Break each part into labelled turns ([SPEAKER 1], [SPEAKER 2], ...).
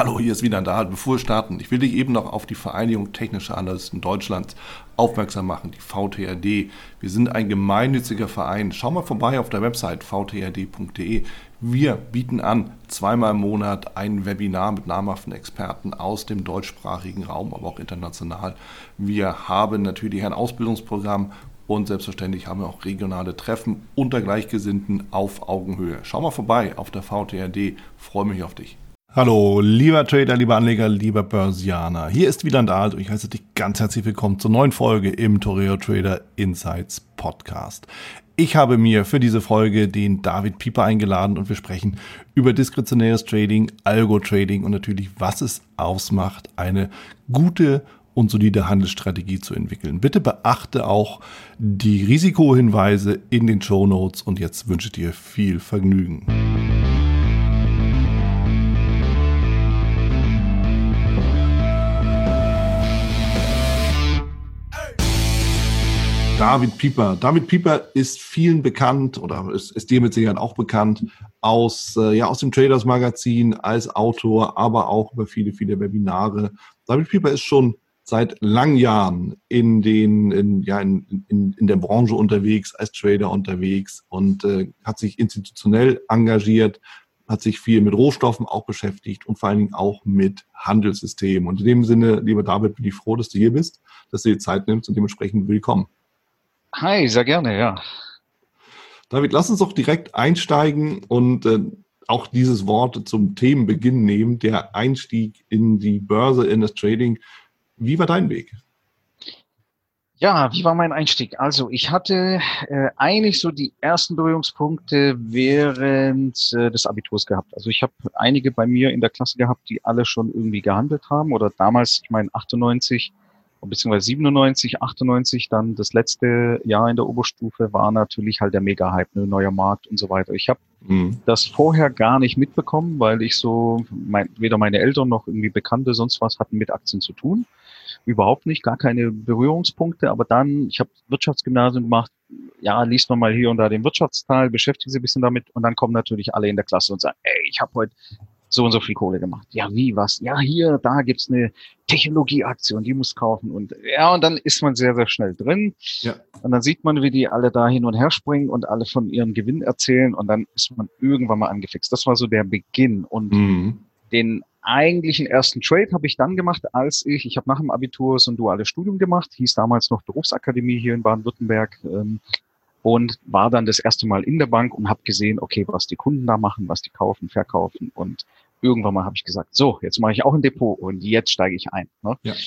[SPEAKER 1] Hallo, hier ist wieder da. Bevor wir starten, ich will dich eben noch auf die Vereinigung Technischer Analysten Deutschlands aufmerksam machen, die VTAD. Wir sind ein gemeinnütziger Verein. Schau mal vorbei auf der Website vtad.de. Wir bieten an, zweimal im Monat ein Webinar mit namhaften Experten aus dem deutschsprachigen Raum, aber auch international. Wir haben natürlich ein Ausbildungsprogramm und selbstverständlich haben wir auch regionale Treffen unter Gleichgesinnten auf Augenhöhe. Schau mal vorbei auf der VTAD. Freue mich auf dich. Hallo, lieber Trader, lieber Anleger, lieber Börsianer. Hier ist Wieland Alt und ich heiße dich ganz herzlich willkommen zur neuen Folge im Toreo Trader Insights Podcast. Ich habe mir für diese Folge den David Pieper eingeladen und wir sprechen über diskretionäres Trading, Algo-Trading und natürlich, was es ausmacht, eine gute und solide Handelsstrategie zu entwickeln. Bitte beachte auch die Risikohinweise in den Shownotes und jetzt wünsche ich dir viel Vergnügen. David Pieper. David Pieper ist vielen bekannt oder ist dir mit Sicherheit auch bekannt aus dem Traders Magazin als Autor, aber auch über viele Webinare. David Pieper ist schon seit langen Jahren in der Branche unterwegs, als Trader unterwegs und hat sich institutionell engagiert, hat sich viel mit Rohstoffen auch beschäftigt und vor allen Dingen auch mit Handelssystemen. Und in dem Sinne, lieber David, bin ich froh, dass du hier bist, dass du dir Zeit nimmst und dementsprechend willkommen.
[SPEAKER 2] Hi, sehr gerne, ja.
[SPEAKER 1] David, lass uns doch direkt einsteigen und auch dieses Wort zum Themenbeginn nehmen, der Einstieg in die Börse, in das Trading. Wie war dein Weg?
[SPEAKER 2] Ja, wie war mein Einstieg? Also ich hatte eigentlich so die ersten Berührungspunkte während des Abiturs gehabt. Also ich habe einige bei mir in der Klasse gehabt, die alle schon irgendwie gehandelt haben oder damals, ich meine 98 beziehungsweise 97, 98, dann das letzte Jahr in der Oberstufe war natürlich halt der Mega-Hype, ne, neuer Markt und so weiter. Ich habe das vorher gar nicht mitbekommen, weil ich weder meine Eltern noch irgendwie Bekannte sonst was hatten mit Aktien zu tun. Überhaupt nicht, gar keine Berührungspunkte. Aber dann, ich habe Wirtschaftsgymnasium gemacht, ja, liest man mal hier und da den Wirtschaftsteil, beschäftigt sich ein bisschen damit und dann kommen natürlich alle in der Klasse und sagen, ey, ich habe heute so und so viel Kohle gemacht. Ja, wie, was? Ja, hier, da gibt's eine Technologieaktion, die muss kaufen. Und ja, und dann ist man sehr, sehr schnell drin. Ja. Und dann sieht man, wie die alle da hin und her springen und alle von ihrem Gewinn erzählen. Und dann ist man irgendwann mal angefixt. Das war so der Beginn. Und den eigentlichen ersten Trade habe ich dann gemacht, als ich habe nach dem Abitur so ein duales Studium gemacht, hieß damals noch Berufsakademie hier in Baden-Württemberg, und war dann das erste Mal in der Bank und habe gesehen, okay, was die Kunden da machen, was die kaufen, verkaufen. Und irgendwann mal habe ich gesagt, so, jetzt mache ich auch ein Depot und jetzt steige ich ein. Ne? Ja.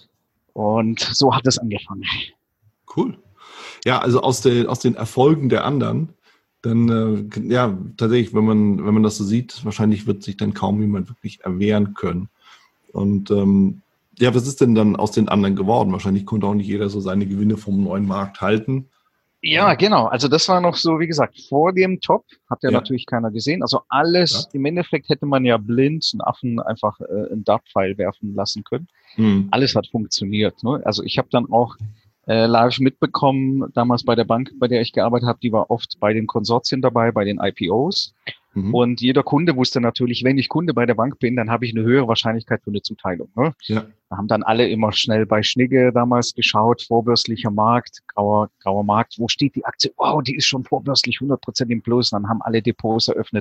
[SPEAKER 2] Und so hat es angefangen.
[SPEAKER 1] Cool. Ja, also aus den Erfolgen der anderen, dann tatsächlich, wenn man das so sieht, wahrscheinlich wird sich dann kaum jemand wirklich erwehren können. Und was ist denn dann aus den anderen geworden? Wahrscheinlich konnte auch nicht jeder so seine Gewinne vom neuen Markt halten.
[SPEAKER 2] Ja, genau. Also das war noch so, wie gesagt, vor dem Top hat ja natürlich keiner gesehen. Also alles, im Endeffekt hätte man ja blind einen Affen einfach einen Dartpfeil werfen lassen können. Alles hat funktioniert. Ne? Also ich habe dann auch live mitbekommen, damals bei der Bank, bei der ich gearbeitet habe, die war oft bei den Konsortien dabei, bei den IPOs. Und jeder Kunde wusste natürlich, wenn ich Kunde bei der Bank bin, dann habe ich eine höhere Wahrscheinlichkeit für eine Zuteilung. Ne? Ja. Da haben dann alle immer schnell bei Schnigge damals geschaut, vorbörslicher Markt, grauer Markt, wo steht die Aktie? Wow, die ist schon vorbörslich 100% im Plus. Und dann haben alle Depots eröffnet.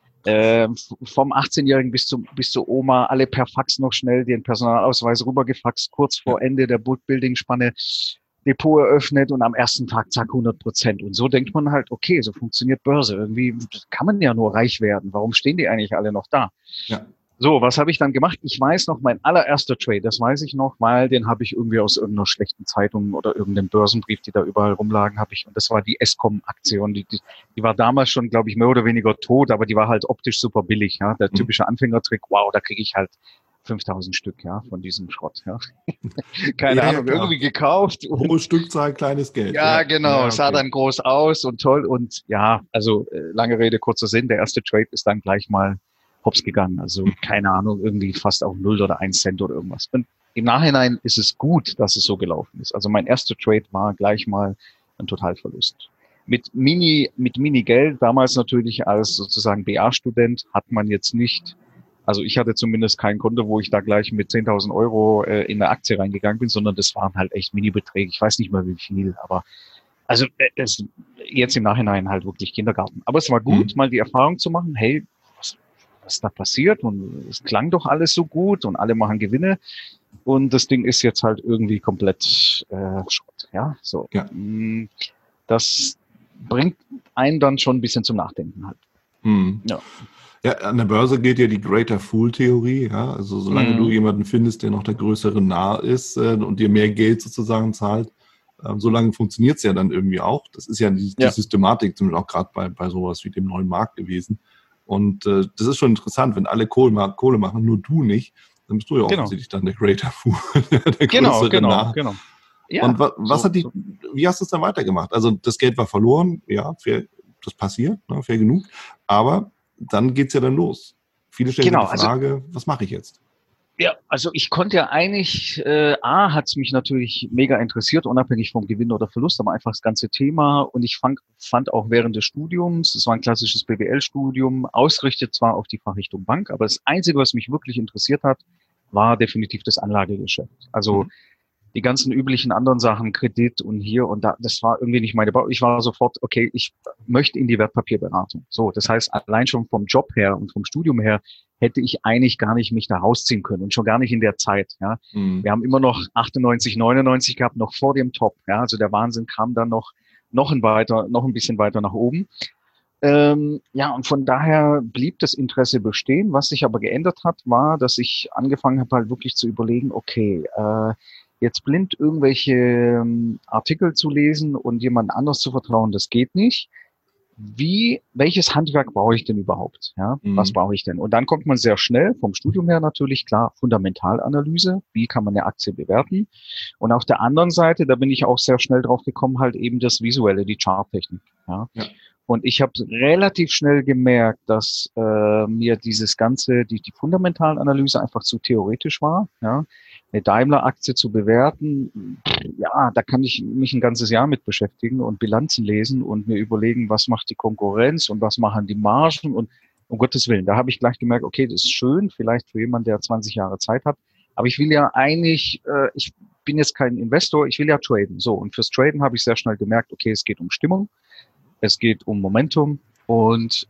[SPEAKER 2] Vom 18-Jährigen bis zur Oma, alle per Fax noch schnell den Personalausweis rübergefaxt, kurz vor Ende der Bootbuilding-Spanne. Depot eröffnet und am ersten Tag, zack, 100%. Und so denkt man halt, okay, so funktioniert Börse. Irgendwie kann man ja nur reich werden. Warum stehen die eigentlich alle noch da? Ja. So, was habe ich dann gemacht? Ich weiß noch, mein allererster Trade, das weiß ich noch, weil den habe ich irgendwie aus irgendeiner schlechten Zeitung oder irgendeinem Börsenbrief, die da überall rumlagen, und das war die Eskom-Aktion. Die war damals schon, glaube ich, mehr oder weniger tot, aber die war halt optisch super billig. Ja? Der typische Anfängertrick, wow, da kriege ich halt 5000 Stück, ja, von diesem Schrott, ja. Keine Ahnung, klar. Irgendwie gekauft.
[SPEAKER 1] Hohe Stückzahl, kleines Geld.
[SPEAKER 2] Ja, genau, okay. Sah dann groß aus und toll und ja, also lange Rede, kurzer Sinn, der erste Trade ist dann gleich mal hops gegangen, also keine Ahnung, irgendwie fast auf 0 oder 1 Cent oder irgendwas. Und im Nachhinein ist es gut, dass es so gelaufen ist. Also mein erster Trade war gleich mal ein Totalverlust. Mit Mini-Geld, damals natürlich als sozusagen BA-Student, hat man jetzt nicht Also ich hatte zumindest kein Konto, wo ich da gleich mit 10.000 Euro in eine Aktie reingegangen bin, sondern das waren halt echt Mini-Beträge. Ich weiß nicht mehr wie viel, aber also es jetzt im Nachhinein halt wirklich Kindergarten. Aber es war gut, mal die Erfahrung zu machen, hey, was da passiert, und es klang doch alles so gut und alle machen Gewinne und das Ding ist jetzt halt irgendwie komplett Schrott. Ja, so.
[SPEAKER 1] Ja.
[SPEAKER 2] Das bringt einen dann schon ein bisschen zum Nachdenken halt.
[SPEAKER 1] Ja. Ja, an der Börse gilt ja die Greater Fool-Theorie. Ja? Also solange du jemanden findest, der noch der größere Narr ist und dir mehr Geld sozusagen zahlt, solange funktioniert es ja dann irgendwie auch. Das ist ja die Systematik, zum Beispiel auch gerade bei sowas wie dem neuen Markt gewesen. Und das ist schon interessant, wenn alle Kohle machen, nur du nicht, dann bist du ja offensichtlich dann der Greater Fool, der größere Narr. Genau. Ja, und wie hast du es dann weitergemacht? Also das Geld war verloren, ja, fair, das passiert, ne, fair genug, aber dann geht's ja dann los. Viele stellen sich die Frage, was mache ich jetzt?
[SPEAKER 2] Ja, also ich konnte ja eigentlich, hat es mich natürlich mega interessiert, unabhängig vom Gewinn oder Verlust, aber einfach das ganze Thema. Und ich fand auch während des Studiums, es war ein klassisches BWL-Studium, ausgerichtet zwar auf die Fachrichtung Bank, aber das Einzige, was mich wirklich interessiert hat, war definitiv das Anlagegeschäft. Also die ganzen üblichen anderen Sachen, Kredit und hier und da, das war irgendwie nicht meine Bau. Ich war sofort, okay, ich möchte in die Wertpapierberatung. So, das heißt, allein schon vom Job her und vom Studium her hätte ich eigentlich gar nicht mich da rausziehen können und schon gar nicht in der Zeit. Ja, wir haben immer noch 98, 99 gehabt, noch vor dem Top. Ja, also der Wahnsinn kam dann noch ein bisschen weiter nach oben. Ja, und von daher blieb das Interesse bestehen. Was sich aber geändert hat, war, dass ich angefangen habe, halt wirklich zu überlegen, okay, jetzt blind irgendwelche Artikel zu lesen und jemand anders zu vertrauen, das geht nicht. Welches Handwerk brauche ich denn überhaupt? Ja, was brauche ich denn? Und dann kommt man sehr schnell vom Studium her natürlich, klar, Fundamentalanalyse. Wie kann man eine Aktie bewerten? Und auf der anderen Seite, da bin ich auch sehr schnell drauf gekommen, halt eben das Visuelle, die Charttechnik. Ja. Und ich habe relativ schnell gemerkt, dass mir dieses Ganze, die Fundamentalanalyse einfach zu theoretisch war. Ja. Eine Daimler-Aktie zu bewerten, ja, da kann ich mich ein ganzes Jahr mit beschäftigen und Bilanzen lesen und mir überlegen, was macht die Konkurrenz und was machen die Margen und um Gottes Willen. Da habe ich gleich gemerkt, okay, das ist schön, vielleicht für jemanden, der 20 Jahre Zeit hat, aber ich will ja eigentlich, ich bin jetzt kein Investor, ich will ja traden. So, und fürs Traden habe ich sehr schnell gemerkt, okay, es geht um Stimmung, es geht um Momentum und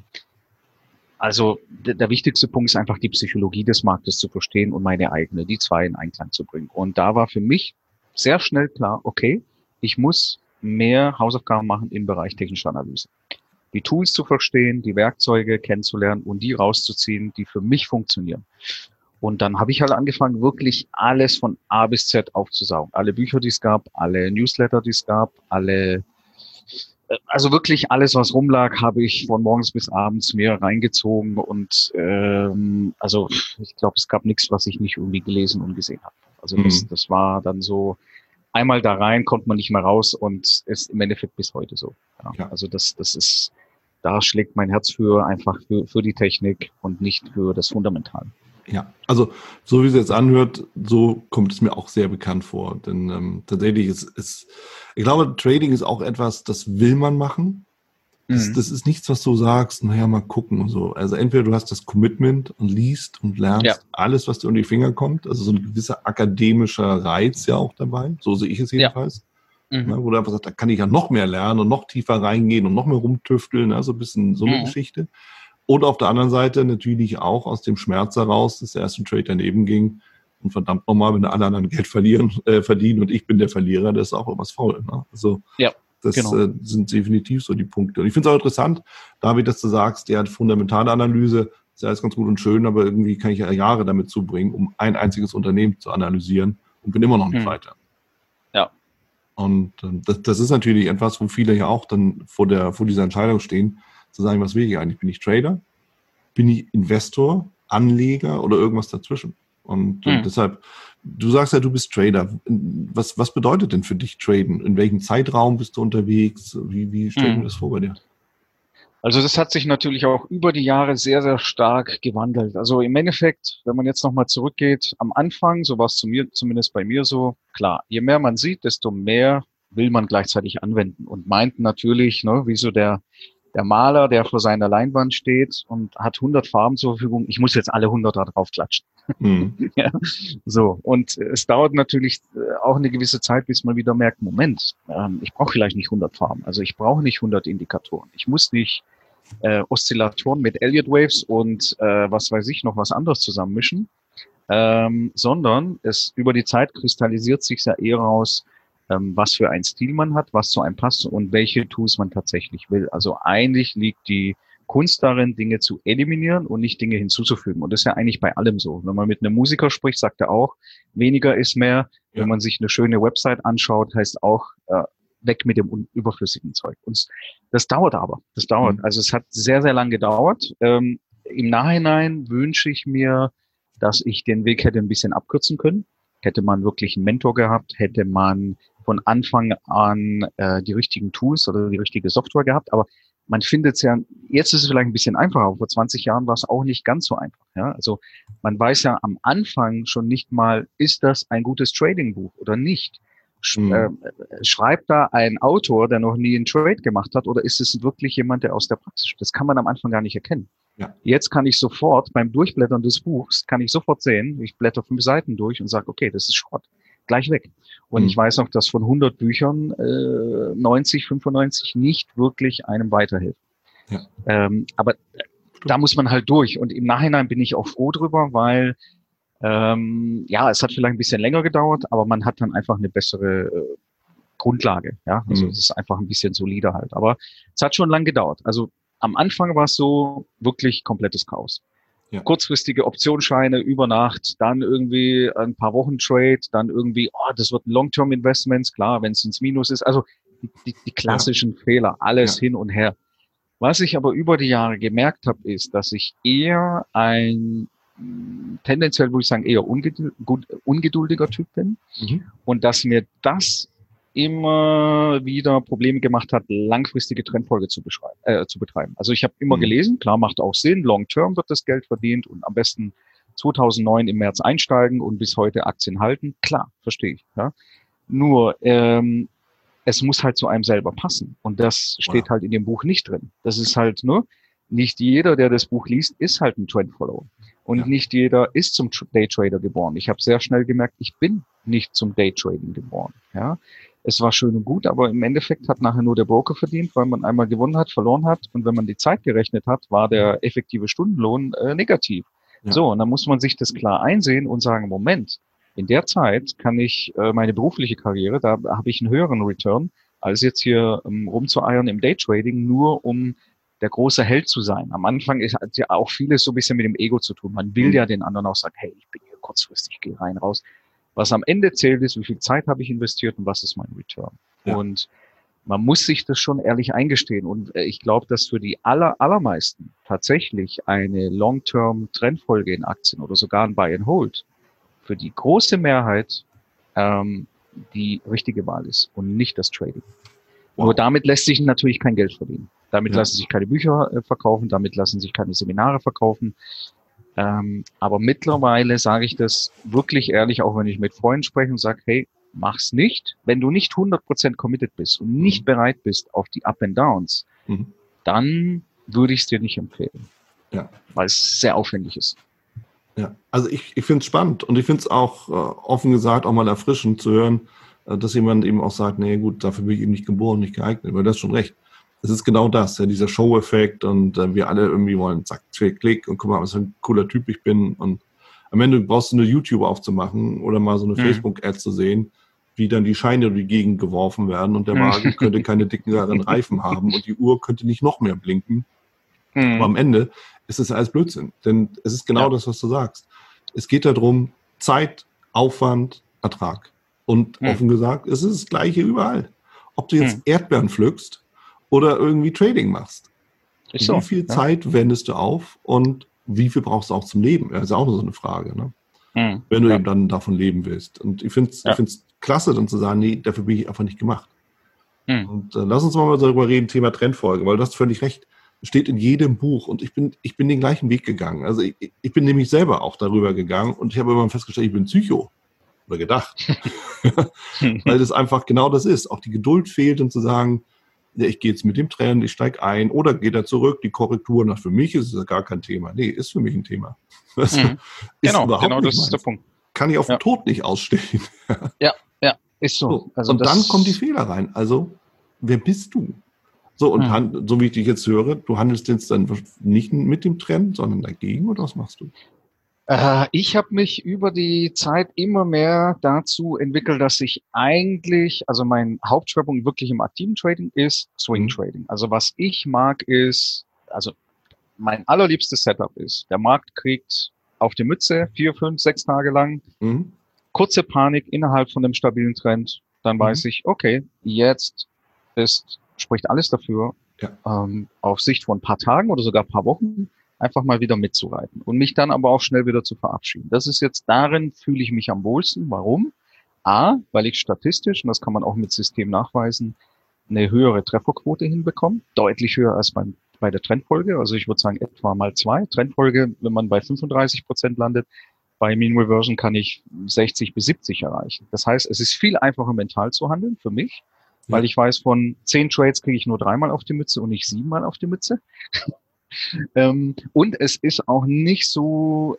[SPEAKER 2] also der wichtigste Punkt ist einfach die Psychologie des Marktes zu verstehen und meine eigene, die zwei in Einklang zu bringen. Und da war für mich sehr schnell klar, okay, ich muss mehr Hausaufgaben machen im Bereich technische Analyse. Die Tools zu verstehen, die Werkzeuge kennenzulernen und die rauszuziehen, die für mich funktionieren. Und dann habe ich halt angefangen, wirklich alles von A bis Z aufzusaugen. Alle Bücher, die es gab, alle Newsletter, die es gab, also wirklich alles, was rumlag, habe ich von morgens bis abends mir reingezogen und also ich glaube, es gab nichts, was ich nicht irgendwie gelesen und gesehen habe. Also das war dann so, einmal da rein, konnte man nicht mehr raus und ist im Endeffekt bis heute so. Ja. Also das ist, da schlägt mein Herz einfach für die Technik und nicht für das Fundamental.
[SPEAKER 1] Ja, also so wie es jetzt anhört, so kommt es mir auch sehr bekannt vor. Denn tatsächlich ich glaube, Trading ist auch etwas, das will man machen. Das ist nichts, was du sagst, naja, mal gucken und so. Also entweder du hast das Commitment und liest und lernst alles, was dir unter die Finger kommt. Also so ein gewisser akademischer Reiz ja auch dabei. So sehe ich es jedenfalls. Ja, wo du einfach sagst, da kann ich ja noch mehr lernen und noch tiefer reingehen und noch mehr rumtüfteln. Also ein bisschen so eine Geschichte. Und auf der anderen Seite natürlich auch aus dem Schmerz heraus, dass der erste Trade daneben ging. Und verdammt nochmal, wenn alle anderen Geld verdienen und ich bin der Verlierer, das ist auch irgendwas faul. Ne? Also das sind definitiv so die Punkte. Und ich finde es auch interessant, David, dass du sagst, ja, fundamentale Analyse ist ja alles ganz gut und schön, aber irgendwie kann ich ja Jahre damit zubringen, um ein einziges Unternehmen zu analysieren und bin immer noch nicht weiter.
[SPEAKER 2] Ja.
[SPEAKER 1] Und das ist natürlich etwas, wo viele ja auch dann vor dieser Entscheidung stehen, zu sagen, was will ich eigentlich? Bin ich Trader? Bin ich Investor, Anleger oder irgendwas dazwischen? Und deshalb, du sagst ja, du bist Trader. Was bedeutet denn für dich Traden? In welchem Zeitraum bist du unterwegs? Wie stellst du das vor bei dir?
[SPEAKER 2] Also das hat sich natürlich auch über die Jahre sehr, sehr stark gewandelt. Also im Endeffekt, wenn man jetzt nochmal zurückgeht, am Anfang, so war es zumindest bei mir so, klar, je mehr man sieht, desto mehr will man gleichzeitig anwenden und meint natürlich, ne, wie so der der Maler, der vor seiner Leinwand steht und hat 100 Farben zur Verfügung. Ich muss jetzt alle 100 da drauf klatschen. Ja, so. Und es dauert natürlich auch eine gewisse Zeit, bis man wieder merkt, Moment, ich brauche vielleicht nicht 100 Farben. Also ich brauche nicht 100 Indikatoren. Ich muss nicht Oszillatoren mit Elliott Waves und was weiß ich noch was anderes zusammenmischen, sondern es über die Zeit kristallisiert sich ja eher raus, was für einen Stil man hat, was zu einem passt und welche Tools man tatsächlich will. Also eigentlich liegt die Kunst darin, Dinge zu eliminieren und nicht Dinge hinzuzufügen. Und das ist ja eigentlich bei allem so. Wenn man mit einem Musiker spricht, sagt er auch, weniger ist mehr. Ja. Wenn man sich eine schöne Website anschaut, heißt auch, weg mit dem überflüssigen Zeug. Und das dauert aber. Das dauert. Also es hat sehr, sehr lang gedauert. Im Nachhinein wünsche ich mir, dass ich den Weg hätte ein bisschen abkürzen können. Hätte man wirklich einen Mentor gehabt, hätte man von Anfang an die richtigen Tools oder die richtige Software gehabt. Aber man findet es ja, jetzt ist es vielleicht ein bisschen einfacher. Vor 20 Jahren war es auch nicht ganz so einfach. Ja? Also man weiß ja am Anfang schon nicht mal, ist das ein gutes Trading-Buch oder nicht? Schreibt da ein Autor, der noch nie einen Trade gemacht hat, oder ist es wirklich jemand, der aus der Praxis? Das kann man am Anfang gar nicht erkennen. Ja. Jetzt kann ich sofort beim Durchblättern des Buchs, kann ich sofort sehen, ich blätter 5 Seiten durch und sage, okay, das ist Schrott. Gleich weg. Und ich weiß auch, dass von 100 Büchern 90, 95 nicht wirklich einem weiterhelfen. Ja. Aber da muss man halt durch. Und im Nachhinein bin ich auch froh drüber, weil ja, es hat vielleicht ein bisschen länger gedauert, aber man hat dann einfach eine bessere Grundlage. Ja, also es ist einfach ein bisschen solider halt. Aber es hat schon lang gedauert. Also am Anfang war es so wirklich komplettes Chaos. Ja. Kurzfristige Optionsscheine über Nacht, dann irgendwie ein paar Wochen Trade, dann irgendwie, das wird ein Long-Term Investments, klar, wenn es ins Minus ist. Also die klassischen Fehler, alles hin und her. Was ich aber über die Jahre gemerkt habe, ist, dass ich eher tendenziell würde ich sagen, eher ungeduldiger Typ bin und dass mir das immer wieder Probleme gemacht hat, langfristige Trendfolge zu betreiben. Also ich habe immer gelesen, klar, macht auch Sinn, long term wird das Geld verdient und am besten 2009 im März einsteigen und bis heute Aktien halten. Klar, verstehe ich. Ja. Nur es muss halt zu einem selber passen und das steht halt in dem Buch nicht drin. Das ist halt nur, nicht jeder, der das Buch liest, ist halt ein Trendfollower. Und nicht jeder ist zum Daytrader geboren. Ich habe sehr schnell gemerkt, ich bin nicht zum Daytrading geboren. Ja, es war schön und gut, aber im Endeffekt hat nachher nur der Broker verdient, weil man einmal gewonnen hat, verloren hat. Und wenn man die Zeit gerechnet hat, war der effektive Stundenlohn negativ. Ja. So, und dann muss man sich das klar einsehen und sagen, Moment, in der Zeit kann ich meine berufliche Karriere, da habe ich einen höheren Return, als jetzt hier rumzueiern im Daytrading, nur um der große Held zu sein. Am Anfang hat ja auch vieles so ein bisschen mit dem Ego zu tun. Man will ja den anderen auch sagen, hey, ich bin hier kurzfristig, gehe rein, raus. Was am Ende zählt ist, wie viel Zeit habe ich investiert und was ist mein Return. Ja. Und man muss sich das schon ehrlich eingestehen. Und ich glaube, dass für die allermeisten tatsächlich eine Long-Term-Trendfolge in Aktien oder sogar ein Buy and Hold für die große Mehrheit die richtige Wahl ist und nicht das Trading. Wow. Nur damit lässt sich natürlich kein Geld verdienen. Damit lassen sich keine Bücher verkaufen, damit lassen sich keine Seminare verkaufen. Aber mittlerweile sage ich das wirklich ehrlich, auch wenn ich mit Freunden spreche und sage, hey, mach's nicht. Wenn du nicht 100% committed bist und nicht bereit bist auf die Up and Downs, dann würde ich es dir nicht empfehlen. Ja. Weil es sehr aufwendig ist.
[SPEAKER 1] Ja, also ich finde es spannend und ich finde es auch offen gesagt auch mal erfrischend zu hören, dass jemand eben auch sagt, nee gut, dafür bin ich eben nicht geboren, nicht geeignet, weil das ist schon recht. Es ist genau das, ja, dieser Show-Effekt und wir alle irgendwie wollen, zack, klick und guck mal, was für ein cooler Typ ich bin und am Ende brauchst du eine YouTube aufzumachen oder mal so eine Facebook-Ad zu sehen, wie dann die Scheine durch die Gegend geworfen werden und der Wagen könnte keine dickeren Reifen haben und die Uhr könnte nicht noch mehr blinken. Aber am Ende ist es alles Blödsinn, denn es ist genau das, was du sagst. Es geht darum, Zeit, Aufwand, Ertrag. Und offen gesagt, es ist das Gleiche überall. Ob du jetzt Erdbeeren pflückst oder irgendwie Trading machst. Wie viel Zeit wendest du auf und wie viel brauchst du auch zum Leben? Das ist auch so eine Frage, ne? Wenn du eben dann davon leben willst. Und ich finde es klasse, dann zu sagen, nee, dafür bin ich einfach nicht gemacht. Und lass uns mal darüber reden, Thema Trendfolge, weil du hast völlig recht. Steht in jedem Buch und ich bin den gleichen Weg gegangen. Also ich bin nämlich selber auch darüber gegangen und ich habe immer festgestellt, ich bin Psycho. Oder gedacht. Weil das einfach genau das ist. Auch die Geduld fehlt, um zu sagen, ja, ich gehe jetzt mit dem Trend, ich steige ein oder geht er zurück, die Korrektur, für mich ist es gar kein Thema. Nee, ist für mich ein Thema. Das ist
[SPEAKER 2] Genau,
[SPEAKER 1] nicht
[SPEAKER 2] das ist der Punkt.
[SPEAKER 1] Kann ich auf den Tod nicht ausstehen.
[SPEAKER 2] Ja, ist so.
[SPEAKER 1] Also und dann kommen die Fehler rein. Also, wer bist du? So, und so wie ich dich jetzt höre, du handelst jetzt dann nicht mit dem Trend, sondern dagegen, oder was machst du?
[SPEAKER 2] Ich habe mich über die Zeit immer mehr dazu entwickelt, dass ich eigentlich, also mein Hauptschwerpunkt wirklich im aktiven Trading ist Swing Trading. Also was ich mag ist, also mein allerliebstes Setup ist, der Markt kriegt auf die Mütze 4, 5, 6 Tage lang, kurze Panik innerhalb von einem stabilen Trend, dann weiß ich, okay, jetzt spricht alles dafür, auf Sicht von ein paar Tagen oder sogar ein paar Wochen einfach mal wieder mitzureiten und mich dann aber auch schnell wieder zu verabschieden. Das ist jetzt, darin fühle ich mich am wohlsten. Warum? A, weil ich statistisch, und das kann man auch mit System nachweisen, eine höhere Trefferquote hinbekomme, deutlich höher als bei der Trendfolge. Also ich würde sagen etwa mal 2. Trendfolge, wenn man bei 35% landet, bei Mean Reversion kann ich 60 bis 70 erreichen. Das heißt, es ist viel einfacher mental zu handeln für mich, weil ich weiß, von 10 Trades kriege ich nur 3-mal auf die Mütze und nicht 7-mal auf die Mütze. Und es ist auch nicht so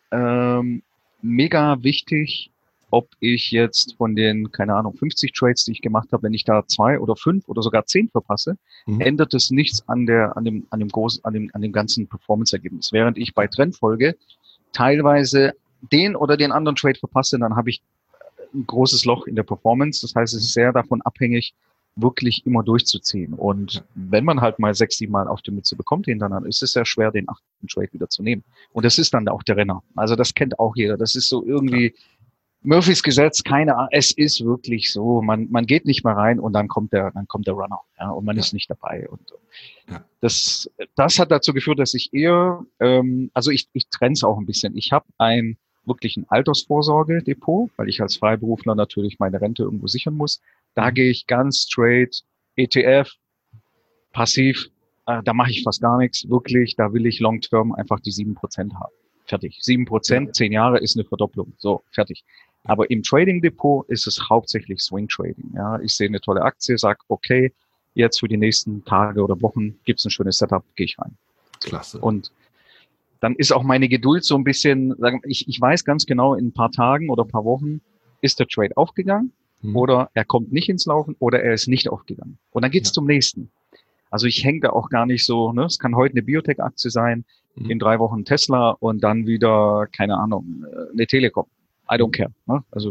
[SPEAKER 2] mega wichtig, ob ich jetzt von den, keine Ahnung, 50 Trades, die ich gemacht habe, wenn ich da 2 oder 5 oder sogar 10 verpasse, ändert es nichts an dem ganzen Performance-Ergebnis. Während ich bei Trendfolge teilweise den oder den anderen Trade verpasse, dann habe ich ein großes Loch in der Performance. Das heißt, es ist sehr davon abhängig, wirklich immer durchzuziehen. Und wenn man halt mal 6, 7 Mal auf die Mütze bekommt hintereinander, ist es sehr schwer, den 8. Trade wieder zu nehmen. Und das ist dann auch der Renner. Also das kennt auch jeder. Das ist so irgendwie Murphys Gesetz, keine Ahnung. Es ist wirklich so. Man geht nicht mehr rein und dann kommt der Runner. Ja, und man ist nicht dabei. Und das hat dazu geführt, dass ich eher, also ich trenne es auch ein bisschen. Ich habe wirklich ein Altersvorsorgedepot, weil ich als Freiberufler natürlich meine Rente irgendwo sichern muss. Da gehe ich ganz straight, ETF, passiv, da mache ich fast gar nichts, wirklich, da will ich long-term einfach die 7% haben. Fertig. 7%, 10 Jahre ist eine Verdopplung. So, fertig. Aber im Trading-Depot ist es hauptsächlich Swing-Trading. Ja, ich sehe eine tolle Aktie, sag, okay, jetzt für die nächsten Tage oder Wochen gibt's ein schönes Setup, gehe ich rein.
[SPEAKER 1] Klasse.
[SPEAKER 2] Und dann ist auch meine Geduld so ein bisschen, ich weiß ganz genau, in ein paar Tagen oder ein paar Wochen ist der Trade aufgegangen oder er kommt nicht ins Laufen oder er ist nicht aufgegangen. Und dann geht's zum nächsten. Also ich hänge da auch gar nicht so, ne? Es kann heute eine Biotech-Aktie sein, in 3 Wochen Tesla und dann wieder, keine Ahnung, eine Telekom. I don't care. Ne? Also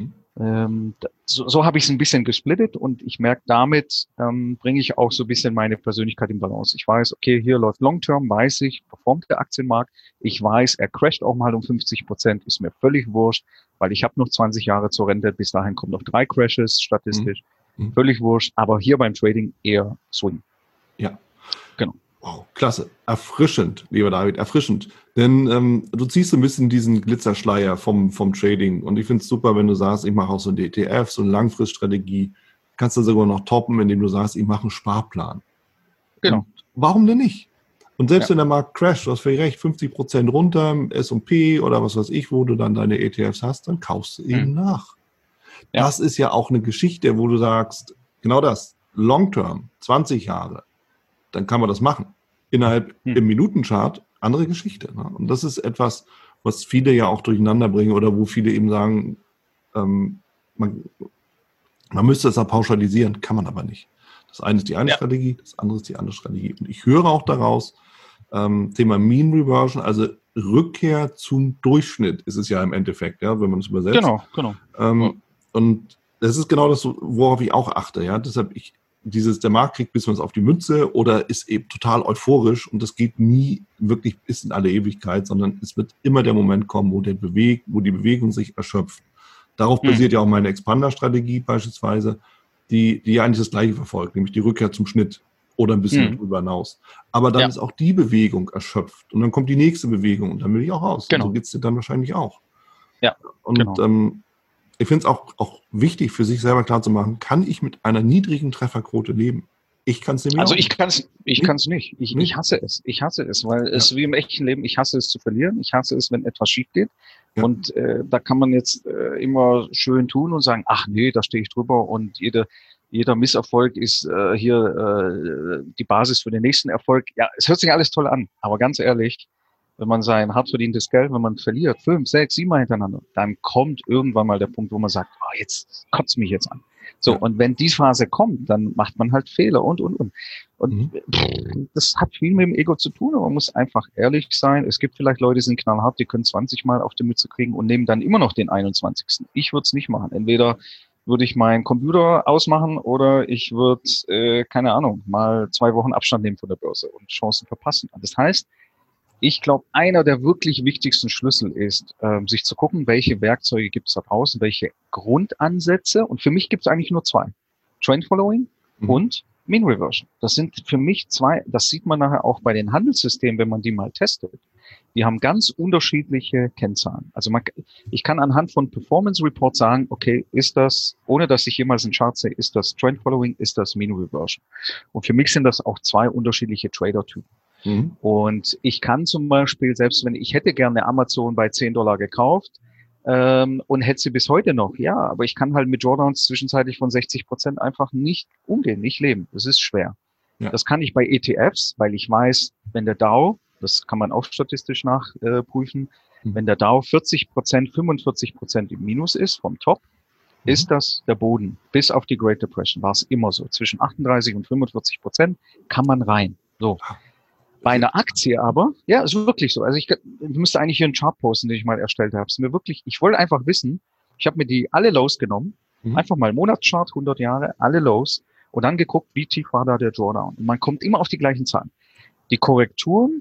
[SPEAKER 2] so habe ich es ein bisschen gesplittet und ich merke, damit bringe ich auch so ein bisschen meine Persönlichkeit in Balance. Ich weiß, okay, hier läuft Long-Term, weiß ich, performt der Aktienmarkt. Ich weiß, er crasht auch mal um 50%, ist mir völlig wurscht, weil ich habe noch 20 Jahre zur Rente. Bis dahin kommen noch 3 Crashes statistisch. Völlig wurscht, aber hier beim Trading eher Swing.
[SPEAKER 1] Ja.
[SPEAKER 2] Genau.
[SPEAKER 1] Wow, klasse. Erfrischend, lieber David, erfrischend. Denn du ziehst so ein bisschen diesen Glitzerschleier vom Trading. Und ich finde es super, wenn du sagst, ich mache auch so ein ETF, so eine Langfriststrategie. Kannst du sogar noch toppen, indem du sagst, ich mache einen Sparplan.
[SPEAKER 2] Genau.
[SPEAKER 1] Und warum denn nicht? Und selbst wenn der Markt crasht, du hast völlig recht, 50% runter, S&P oder was weiß ich, wo du dann deine ETFs hast, dann kaufst du eben nach. Ja. Das ist ja auch eine Geschichte, wo du sagst, genau das, Long-Term, 20 Jahre, dann kann man das machen. Innerhalb im Minutenchart, andere Geschichte. Ne? Und das ist etwas, was viele ja auch durcheinander bringen oder wo viele eben sagen, man müsste es ja pauschalisieren, kann man aber nicht. Das eine ist die eine Strategie, das andere ist die andere Strategie. Und ich höre auch daraus, Thema Mean Reversion, also Rückkehr zum Durchschnitt ist es ja im Endeffekt, ja, wenn man es übersetzt.
[SPEAKER 2] Genau.
[SPEAKER 1] Und das ist genau das, worauf ich auch achte. Ja? Deshalb der Markt kriegt bis man es auf die Mütze oder ist eben total euphorisch und das geht nie wirklich bis in alle Ewigkeit, sondern es wird immer der Moment kommen, wo die Bewegung sich erschöpft. Darauf basiert ja auch meine Expander-Strategie beispielsweise, die eigentlich das Gleiche verfolgt, nämlich die Rückkehr zum Schnitt oder ein bisschen darüber hinaus. Aber dann ist auch die Bewegung erschöpft und dann kommt die nächste Bewegung und dann will ich auch raus.
[SPEAKER 2] Genau.
[SPEAKER 1] Und so geht es dir dann wahrscheinlich auch.
[SPEAKER 2] Ja,
[SPEAKER 1] und ich finde es auch wichtig für sich selber klar zu machen, kann ich mit einer niedrigen Trefferquote leben? Ich kann es nämlich
[SPEAKER 2] Also
[SPEAKER 1] auch.
[SPEAKER 2] ich kann es nicht. Ich hasse es. Ich hasse es, weil es wie im echten Leben, ich hasse es zu verlieren. Ich hasse es, wenn etwas schief geht. Ja. Und da kann man jetzt immer schön tun und sagen, ach nee, da stehe ich drüber und jede jeder Misserfolg ist die Basis für den nächsten Erfolg. Ja, es hört sich alles toll an, aber ganz ehrlich, wenn man sein hart verdientes Geld, wenn man verliert, 5, 6, 7 Mal hintereinander, dann kommt irgendwann mal der Punkt, wo man sagt, jetzt kotzt mich jetzt an. So, ja. Und wenn die Phase kommt, dann macht man halt Fehler und. Und das hat viel mit dem Ego zu tun, aber man muss einfach ehrlich sein. Es gibt vielleicht Leute, die sind knallhart, die können 20 Mal auf die Mütze kriegen und nehmen dann immer noch den 21. Ich würde es nicht machen. Entweder würde ich meinen Computer ausmachen oder ich würde, keine Ahnung, mal 2 Wochen Abstand nehmen von der Börse und Chancen verpassen. Das heißt, ich glaube, einer der wirklich wichtigsten Schlüssel ist, sich zu gucken, welche Werkzeuge gibt es da draußen, welche Grundansätze. Und für mich gibt es eigentlich nur 2. Trend Following und Mean Reversion. Das sind für mich 2, das sieht man nachher auch bei den Handelssystemen, wenn man die mal testet. Die haben ganz unterschiedliche Kennzahlen. Also ich kann anhand von Performance Reports sagen, okay, ist das, ohne dass ich jemals einen Chart sehe, ist das Trend Following, ist das Mean Reversion. Und für mich sind das auch 2 unterschiedliche Trader-Typen. Und ich kann zum Beispiel, selbst wenn ich hätte gerne Amazon bei $10 gekauft und hätte sie bis heute noch, ja, aber ich kann halt mit Drawdowns zwischenzeitlich von 60% einfach nicht umgehen, nicht leben. Das ist schwer. Ja. Das kann ich bei ETFs, weil ich weiß, wenn der Dow, das kann man auch statistisch nachprüfen, wenn der Dow 40%, 45% im Minus ist vom Top, ist das der Boden. Bis auf die Great Depression war es immer so. Zwischen 38 und 45% kann man rein. So. Bei einer Aktie aber, ja, ist wirklich so. Also ich müsste eigentlich hier einen Chart posten, den ich mal erstellt habe. Es ist mir wirklich, ich wollte einfach wissen, ich habe mir die alle Lows genommen, einfach mal Monatschart, 100 Jahre, alle Lows und dann geguckt, wie tief war da der Drawdown. Und man kommt immer auf die gleichen Zahlen. Die Korrekturen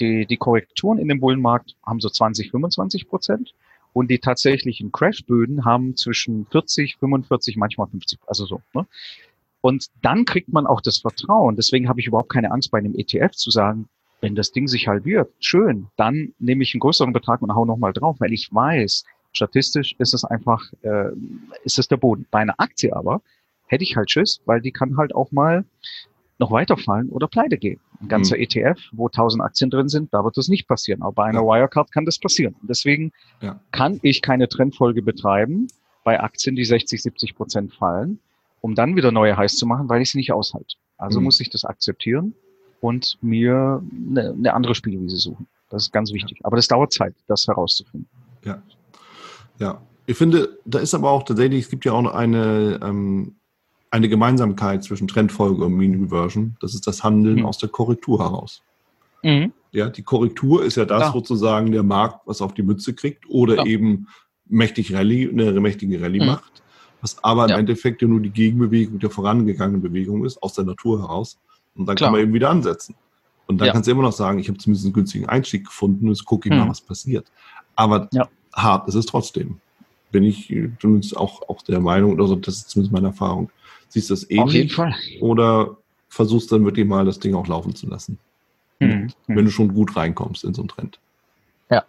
[SPEAKER 2] in dem Bullenmarkt haben so 20-25% und die tatsächlichen Crashböden haben zwischen 40, 45, manchmal 50, also so, ne? Und dann kriegt man auch das Vertrauen. Deswegen habe ich überhaupt keine Angst, bei einem ETF zu sagen, wenn das Ding sich halbiert, schön, dann nehme ich einen größeren Betrag und hau nochmal drauf, weil ich weiß, statistisch ist es einfach, ist es der Boden. Bei einer Aktie aber hätte ich halt Schiss, weil die kann halt auch mal noch weiterfallen oder pleite gehen. Ein ganzer ETF, wo 1000 Aktien drin sind, da wird das nicht passieren. Aber bei einer Wirecard kann das passieren. Und deswegen kann ich keine Trendfolge betreiben bei Aktien, die 60-70% fallen, um dann wieder neue Highs zu machen, weil ich sie nicht aushalte. Also muss ich das akzeptieren und mir eine andere Spielwiese suchen. Das ist ganz wichtig. Aber das dauert Zeit, das herauszufinden.
[SPEAKER 1] Ja. Ich finde, da ist aber auch tatsächlich, es gibt ja auch noch eine Gemeinsamkeit zwischen Trendfolge und Mean Reversion. Das ist das Handeln aus der Korrektur heraus. Ja, die Korrektur ist ja das sozusagen der Markt, was auf die Mütze kriegt oder eben eine mächtige Rallye macht. Was aber im Endeffekt ja nur die Gegenbewegung der vorangegangenen Bewegung ist, aus der Natur heraus. Und dann kann man eben wieder ansetzen. Und dann kannst du immer noch sagen, ich habe zumindest einen günstigen Einstieg gefunden, jetzt gucke ich mal, was passiert. Aber hart ist es trotzdem. Bin ich zumindest auch der Meinung, oder so, das ist zumindest meine Erfahrung. Siehst du das ähnlich? Auf jeden Fall. Oder versuchst dann wirklich mal das Ding auch laufen zu lassen? Wenn du schon gut reinkommst in so einen Trend.
[SPEAKER 2] Ja.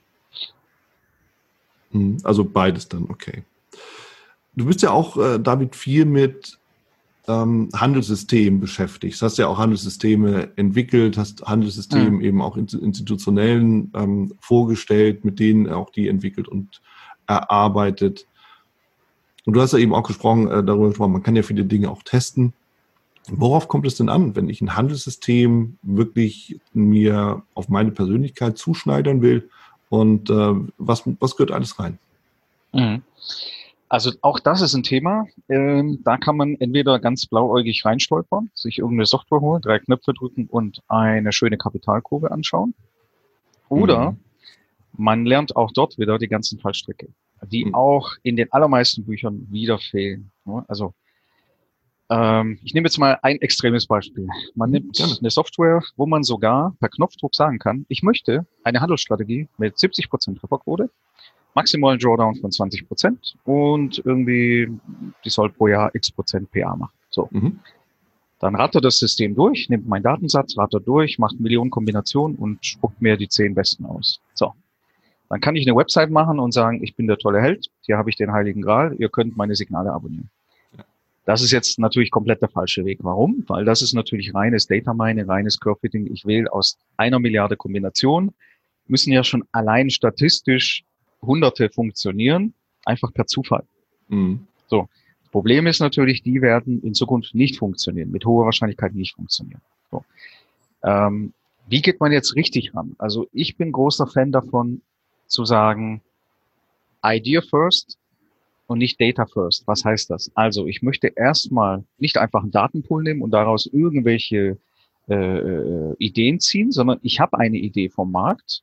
[SPEAKER 1] Also beides dann, okay. Du bist ja auch, David, viel mit Handelssystemen beschäftigt. Du hast ja auch Handelssysteme entwickelt, hast Handelssysteme eben auch institutionellen vorgestellt, mit denen auch die entwickelt und erarbeitet. Und du hast ja eben auch darüber gesprochen, man kann ja viele Dinge auch testen. Worauf kommt es denn an, wenn ich ein Handelssystem wirklich mir auf meine Persönlichkeit zuschneidern will? Und was gehört alles rein?
[SPEAKER 2] Also auch das ist ein Thema. Da kann man entweder ganz blauäugig reinstolpern, sich irgendeine Software holen, 3 Knöpfe drücken und eine schöne Kapitalkurve anschauen. Oder man lernt auch dort wieder die ganzen Fallstricke, die auch in den allermeisten Büchern wieder fehlen. Also ich nehme jetzt mal ein extremes Beispiel. Man nimmt eine Software, wo man sogar per Knopfdruck sagen kann, ich möchte eine Handelsstrategie mit 70% Trefferquote, maximalen Drawdown von 20% und irgendwie, die soll pro Jahr x% PA machen. So. Dann rattert das System durch, nimmt meinen Datensatz, rattert durch, macht Millionen Kombinationen und spuckt mir die 10 besten aus. So. Dann kann ich eine Website machen und sagen, ich bin der tolle Held, hier habe ich den Heiligen Gral, ihr könnt meine Signale abonnieren. Das ist jetzt natürlich komplett der falsche Weg. Warum? Weil das ist natürlich reines Data Mining, reines Curve-Fitting. Ich wähle aus 1 Milliarde Kombinationen, müssen ja schon allein statistisch Hunderte funktionieren, einfach per Zufall. So. Das Problem ist natürlich, die werden in Zukunft nicht funktionieren, mit hoher Wahrscheinlichkeit nicht funktionieren. So. Wie geht man jetzt richtig ran? Also ich bin großer Fan davon, zu sagen, Idea first und nicht Data first. Was heißt das? Also ich möchte erstmal nicht einfach einen Datenpool nehmen und daraus irgendwelche Ideen ziehen, sondern ich habe eine Idee vom Markt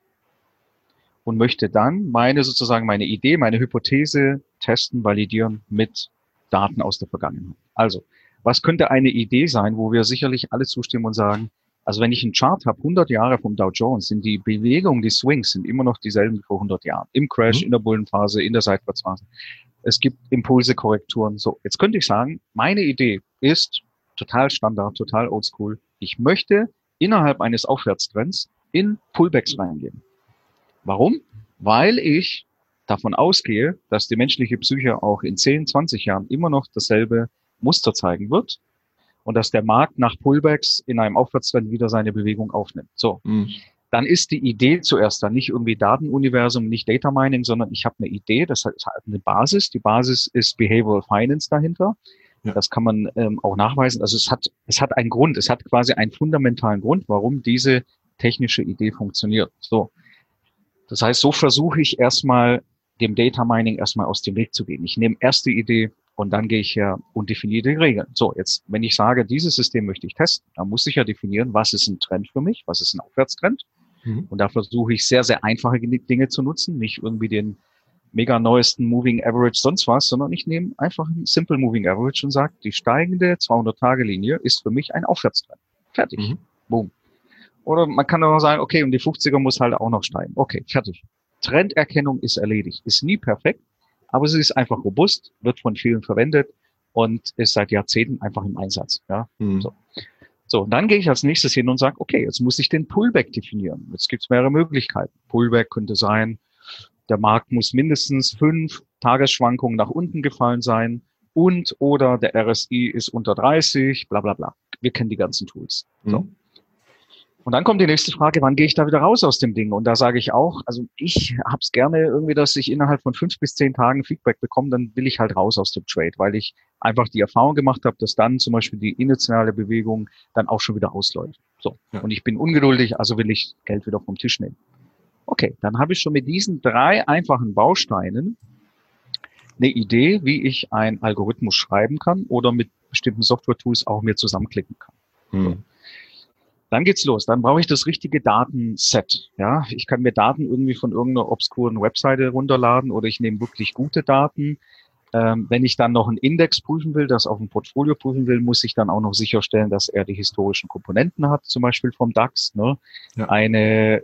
[SPEAKER 2] und möchte dann meine Idee, meine Hypothese testen, validieren mit Daten aus der Vergangenheit. Also, was könnte eine Idee sein, wo wir sicherlich alle zustimmen und sagen, also wenn ich einen Chart habe, 100 Jahre vom Dow Jones, sind die Bewegungen, die Swings sind immer noch dieselben wie vor 100 Jahren. Im Crash, in der Bullenphase, in der Seitwärtsphase. Es gibt Impulse, Korrekturen. So, jetzt könnte ich sagen, meine Idee ist total Standard, total oldschool. Ich möchte innerhalb eines Aufwärtstrends in Pullbacks reingehen. Warum? Weil ich davon ausgehe, dass die menschliche Psyche auch in 10, 20 Jahren immer noch dasselbe Muster zeigen wird und dass der Markt nach Pullbacks in einem Aufwärtstrend wieder seine Bewegung aufnimmt. So, dann ist die Idee zuerst dann nicht irgendwie Datenuniversum, nicht Data Mining, sondern ich habe eine Idee, das hat eine Basis. Die Basis ist Behavioral Finance dahinter. Ja. Das kann man auch nachweisen. Also es hat einen Grund, es hat quasi einen fundamentalen Grund, warum diese technische Idee funktioniert. So. Das heißt, so versuche ich erstmal dem Data Mining erstmal aus dem Weg zu gehen. Ich nehme erst die Idee und dann gehe ich her und definiere die Regeln. So, jetzt, wenn ich sage, dieses System möchte ich testen, dann muss ich ja definieren, was ist ein Trend für mich, was ist ein Aufwärtstrend. Und da versuche ich sehr, sehr einfache Dinge zu nutzen, nicht irgendwie den mega neuesten Moving Average sonst was, sondern ich nehme einfach ein Simple Moving Average und sage, die steigende 200-Tage-Linie ist für mich ein Aufwärtstrend. Fertig. Boom. Oder man kann auch sagen, okay, und die 50er muss halt auch noch steigen. Okay, fertig. Trenderkennung ist erledigt. Ist nie perfekt, aber sie ist einfach robust, wird von vielen verwendet und ist seit Jahrzehnten einfach im Einsatz. Ja? So, und dann gehe ich als nächstes hin und sage, okay, jetzt muss ich den Pullback definieren. Jetzt gibt es mehrere Möglichkeiten. Pullback könnte sein, der Markt muss mindestens 5 Tagesschwankungen nach unten gefallen sein und oder der RSI ist unter 30, bla bla bla. Wir kennen die ganzen Tools. So. Und dann kommt die nächste Frage, wann gehe ich da wieder raus aus dem Ding? Und da sage ich auch, also ich habe es gerne irgendwie, dass ich innerhalb von 5 bis 10 Tagen Feedback bekomme, dann will ich halt raus aus dem Trade, weil ich einfach die Erfahrung gemacht habe, dass dann zum Beispiel die initiale Bewegung dann auch schon wieder ausläuft. So. Ja. Und ich bin ungeduldig, also will ich Geld wieder vom Tisch nehmen. Okay, dann habe ich schon mit diesen 3 einfachen Bausteinen eine Idee, wie ich einen Algorithmus schreiben kann oder mit bestimmten Software-Tools auch mir zusammenklicken kann. So. Dann geht's los. Dann brauche ich das richtige Datenset. Ja, ich kann mir Daten irgendwie von irgendeiner obskuren Webseite runterladen oder ich nehme wirklich gute Daten. Wenn ich dann noch einen Index prüfen will, das auf ein Portfolio prüfen will, muss ich dann auch noch sicherstellen, dass er die historischen Komponenten hat, zum Beispiel vom DAX. Ne? Ja. Eine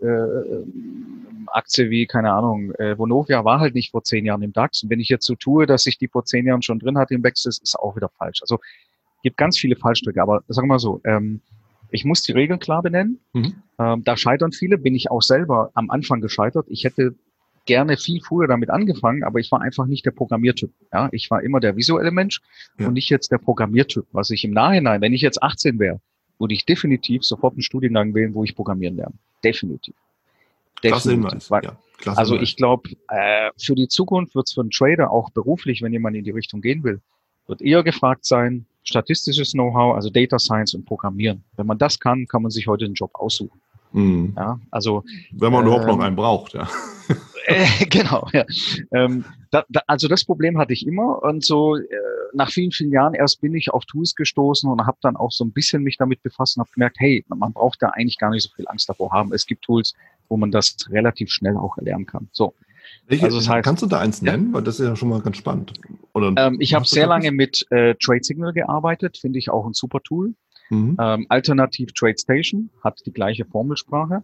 [SPEAKER 2] Aktie wie, keine Ahnung, Vonovia war halt nicht vor 10 Jahren im DAX. Und wenn ich jetzt so tue, dass ich die vor 10 Jahren schon drin hatte im DAX, das ist auch wieder falsch. Also gibt ganz viele Fallstricke, aber sagen wir mal so, ich muss die Regeln klar benennen. Da scheitern viele, bin ich auch selber am Anfang gescheitert. Ich hätte gerne viel früher damit angefangen, aber ich war einfach nicht der Programmiertyp. Ja, ich war immer der visuelle Mensch und nicht jetzt der Programmiertyp. Was ich im Nachhinein, wenn ich jetzt 18 wäre, würde ich definitiv sofort einen Studiengang wählen, wo ich programmieren lerne. Definitiv.
[SPEAKER 1] Klasse Hinweis.
[SPEAKER 2] Ja, also ich glaube, für die Zukunft wird es für einen Trader auch beruflich, wenn jemand in die Richtung gehen will, wird eher gefragt sein, statistisches Know-how, also Data Science und Programmieren. Wenn man das kann, kann man sich heute einen Job aussuchen. Ja, also
[SPEAKER 1] wenn man überhaupt noch einen braucht, ja.
[SPEAKER 2] Genau, ja. Also das Problem hatte ich immer und so nach vielen, vielen Jahren erst bin ich auf Tools gestoßen und habe dann auch so ein bisschen mich damit befasst und habe gemerkt, hey, man braucht da eigentlich gar nicht so viel Angst davor haben. Es gibt Tools, wo man das relativ schnell auch erlernen kann. So.
[SPEAKER 1] Also das heißt, kannst du da eins nennen? Weil das ist ja schon mal ganz spannend. Oder
[SPEAKER 2] ich habe sehr lange mit Trade Signal gearbeitet, finde ich auch ein super Tool. Alternativ TradeStation hat die gleiche Formelsprache.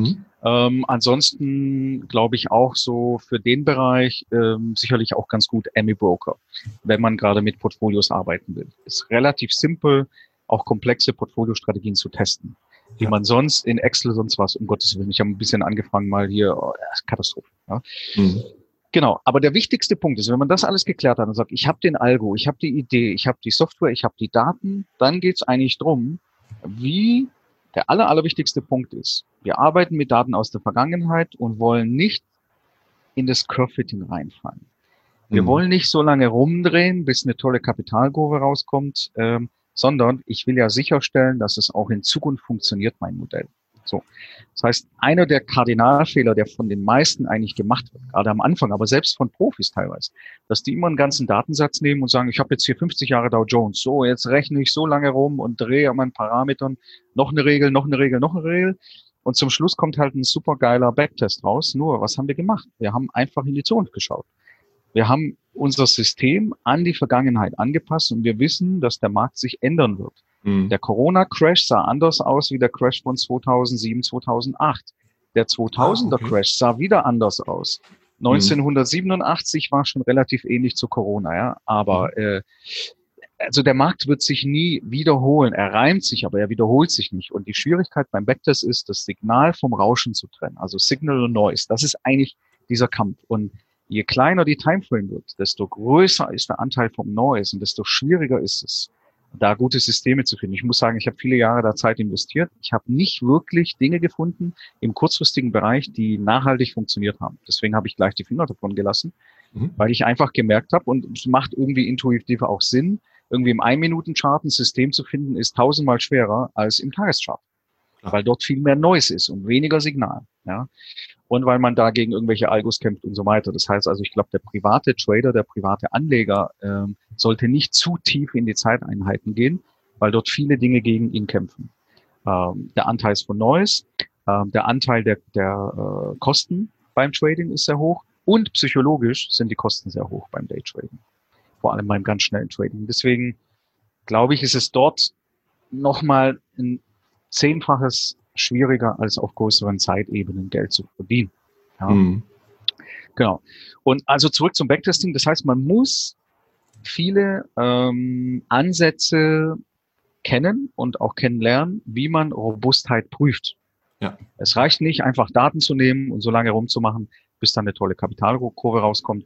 [SPEAKER 2] Ansonsten glaube ich auch so für den Bereich sicherlich auch ganz gut AmiBroker, wenn man gerade mit Portfolios arbeiten will. Ist relativ simpel, auch komplexe Portfoliostrategien zu testen, die man sonst in Excel sonst was, um Gottes Willen. Ich habe ein bisschen angefangen mal hier, Katastrophe. Ja. Genau, aber der wichtigste Punkt ist, wenn man das alles geklärt hat und sagt, ich habe den Algo, ich habe die Idee, ich habe die Software, ich habe die Daten, dann geht es eigentlich drum, wie der allerwichtigste Punkt ist. Wir arbeiten mit Daten aus der Vergangenheit und wollen nicht in das Curve-Fitting reinfallen. Wir wollen nicht so lange rumdrehen, bis eine tolle Kapitalkurve rauskommt, sondern ich will ja sicherstellen, dass es auch in Zukunft funktioniert, mein Modell. So. Das heißt, einer der Kardinalfehler, der von den meisten eigentlich gemacht wird, gerade am Anfang, aber selbst von Profis teilweise, dass die immer einen ganzen Datensatz nehmen und sagen, ich habe jetzt hier 50 Jahre Dow Jones, so, jetzt rechne ich so lange rum und drehe an meinen Parametern noch eine Regel, noch eine Regel, noch eine Regel. Und zum Schluss kommt halt ein supergeiler Backtest raus. Nur, was haben wir gemacht? Wir haben einfach in die Zukunft geschaut. Wir haben unser System an die Vergangenheit angepasst und wir wissen, dass der Markt sich ändern wird. Der Corona-Crash sah anders aus wie der Crash von 2007, 2008. Der 2000er-Crash sah wieder anders aus. 1987 war schon relativ ähnlich zu Corona, ja. Aber also der Markt wird sich nie wiederholen. Er reimt sich, aber er wiederholt sich nicht. Und die Schwierigkeit beim Backtest ist, das Signal vom Rauschen zu trennen. Also Signal und Noise. Das ist eigentlich dieser Kampf. Und je kleiner die Timeframe wird, desto größer ist der Anteil vom Noise und desto schwieriger ist es, da gute Systeme zu finden. Ich muss sagen, ich habe viele Jahre da Zeit investiert. Ich habe nicht wirklich Dinge gefunden im kurzfristigen Bereich, die nachhaltig funktioniert haben. Deswegen habe ich gleich die Finger davon gelassen, weil ich einfach gemerkt habe, und es macht irgendwie intuitiv auch Sinn, irgendwie im 1-Minuten-Chart ein System zu finden, ist 1000-mal schwerer als im Tageschart, weil dort viel mehr Noise ist und weniger Signal. Ja. Und weil man da gegen irgendwelche Algos kämpft und so weiter. Das heißt also, ich glaube, der private Trader, der private Anleger sollte nicht zu tief in die Zeiteinheiten gehen, weil dort viele Dinge gegen ihn kämpfen. Der Anteil ist von Noise, der Anteil der Kosten beim Trading ist sehr hoch und psychologisch sind die Kosten sehr hoch beim Daytrading. Vor allem beim ganz schnellen Trading. Deswegen glaube ich, ist es dort nochmal ein 10-faches schwieriger, als auf größeren Zeitebenen Geld zu verdienen. Ja. Genau. Und also zurück zum Backtesting. Das heißt, man muss viele Ansätze kennen und auch kennenlernen, wie man Robustheit prüft. Ja. Es reicht nicht, einfach Daten zu nehmen und so lange rumzumachen, bis dann eine tolle Kapitalkurve rauskommt.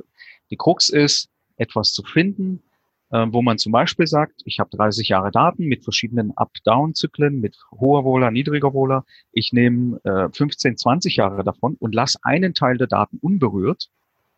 [SPEAKER 2] Die Krux ist, etwas zu finden, wo man zum Beispiel sagt, ich habe 30 Jahre Daten mit verschiedenen Up-Down-Zyklen, mit hoher Vola, niedriger Vola. Ich nehme 15, 20 Jahre davon und lasse einen Teil der Daten unberührt,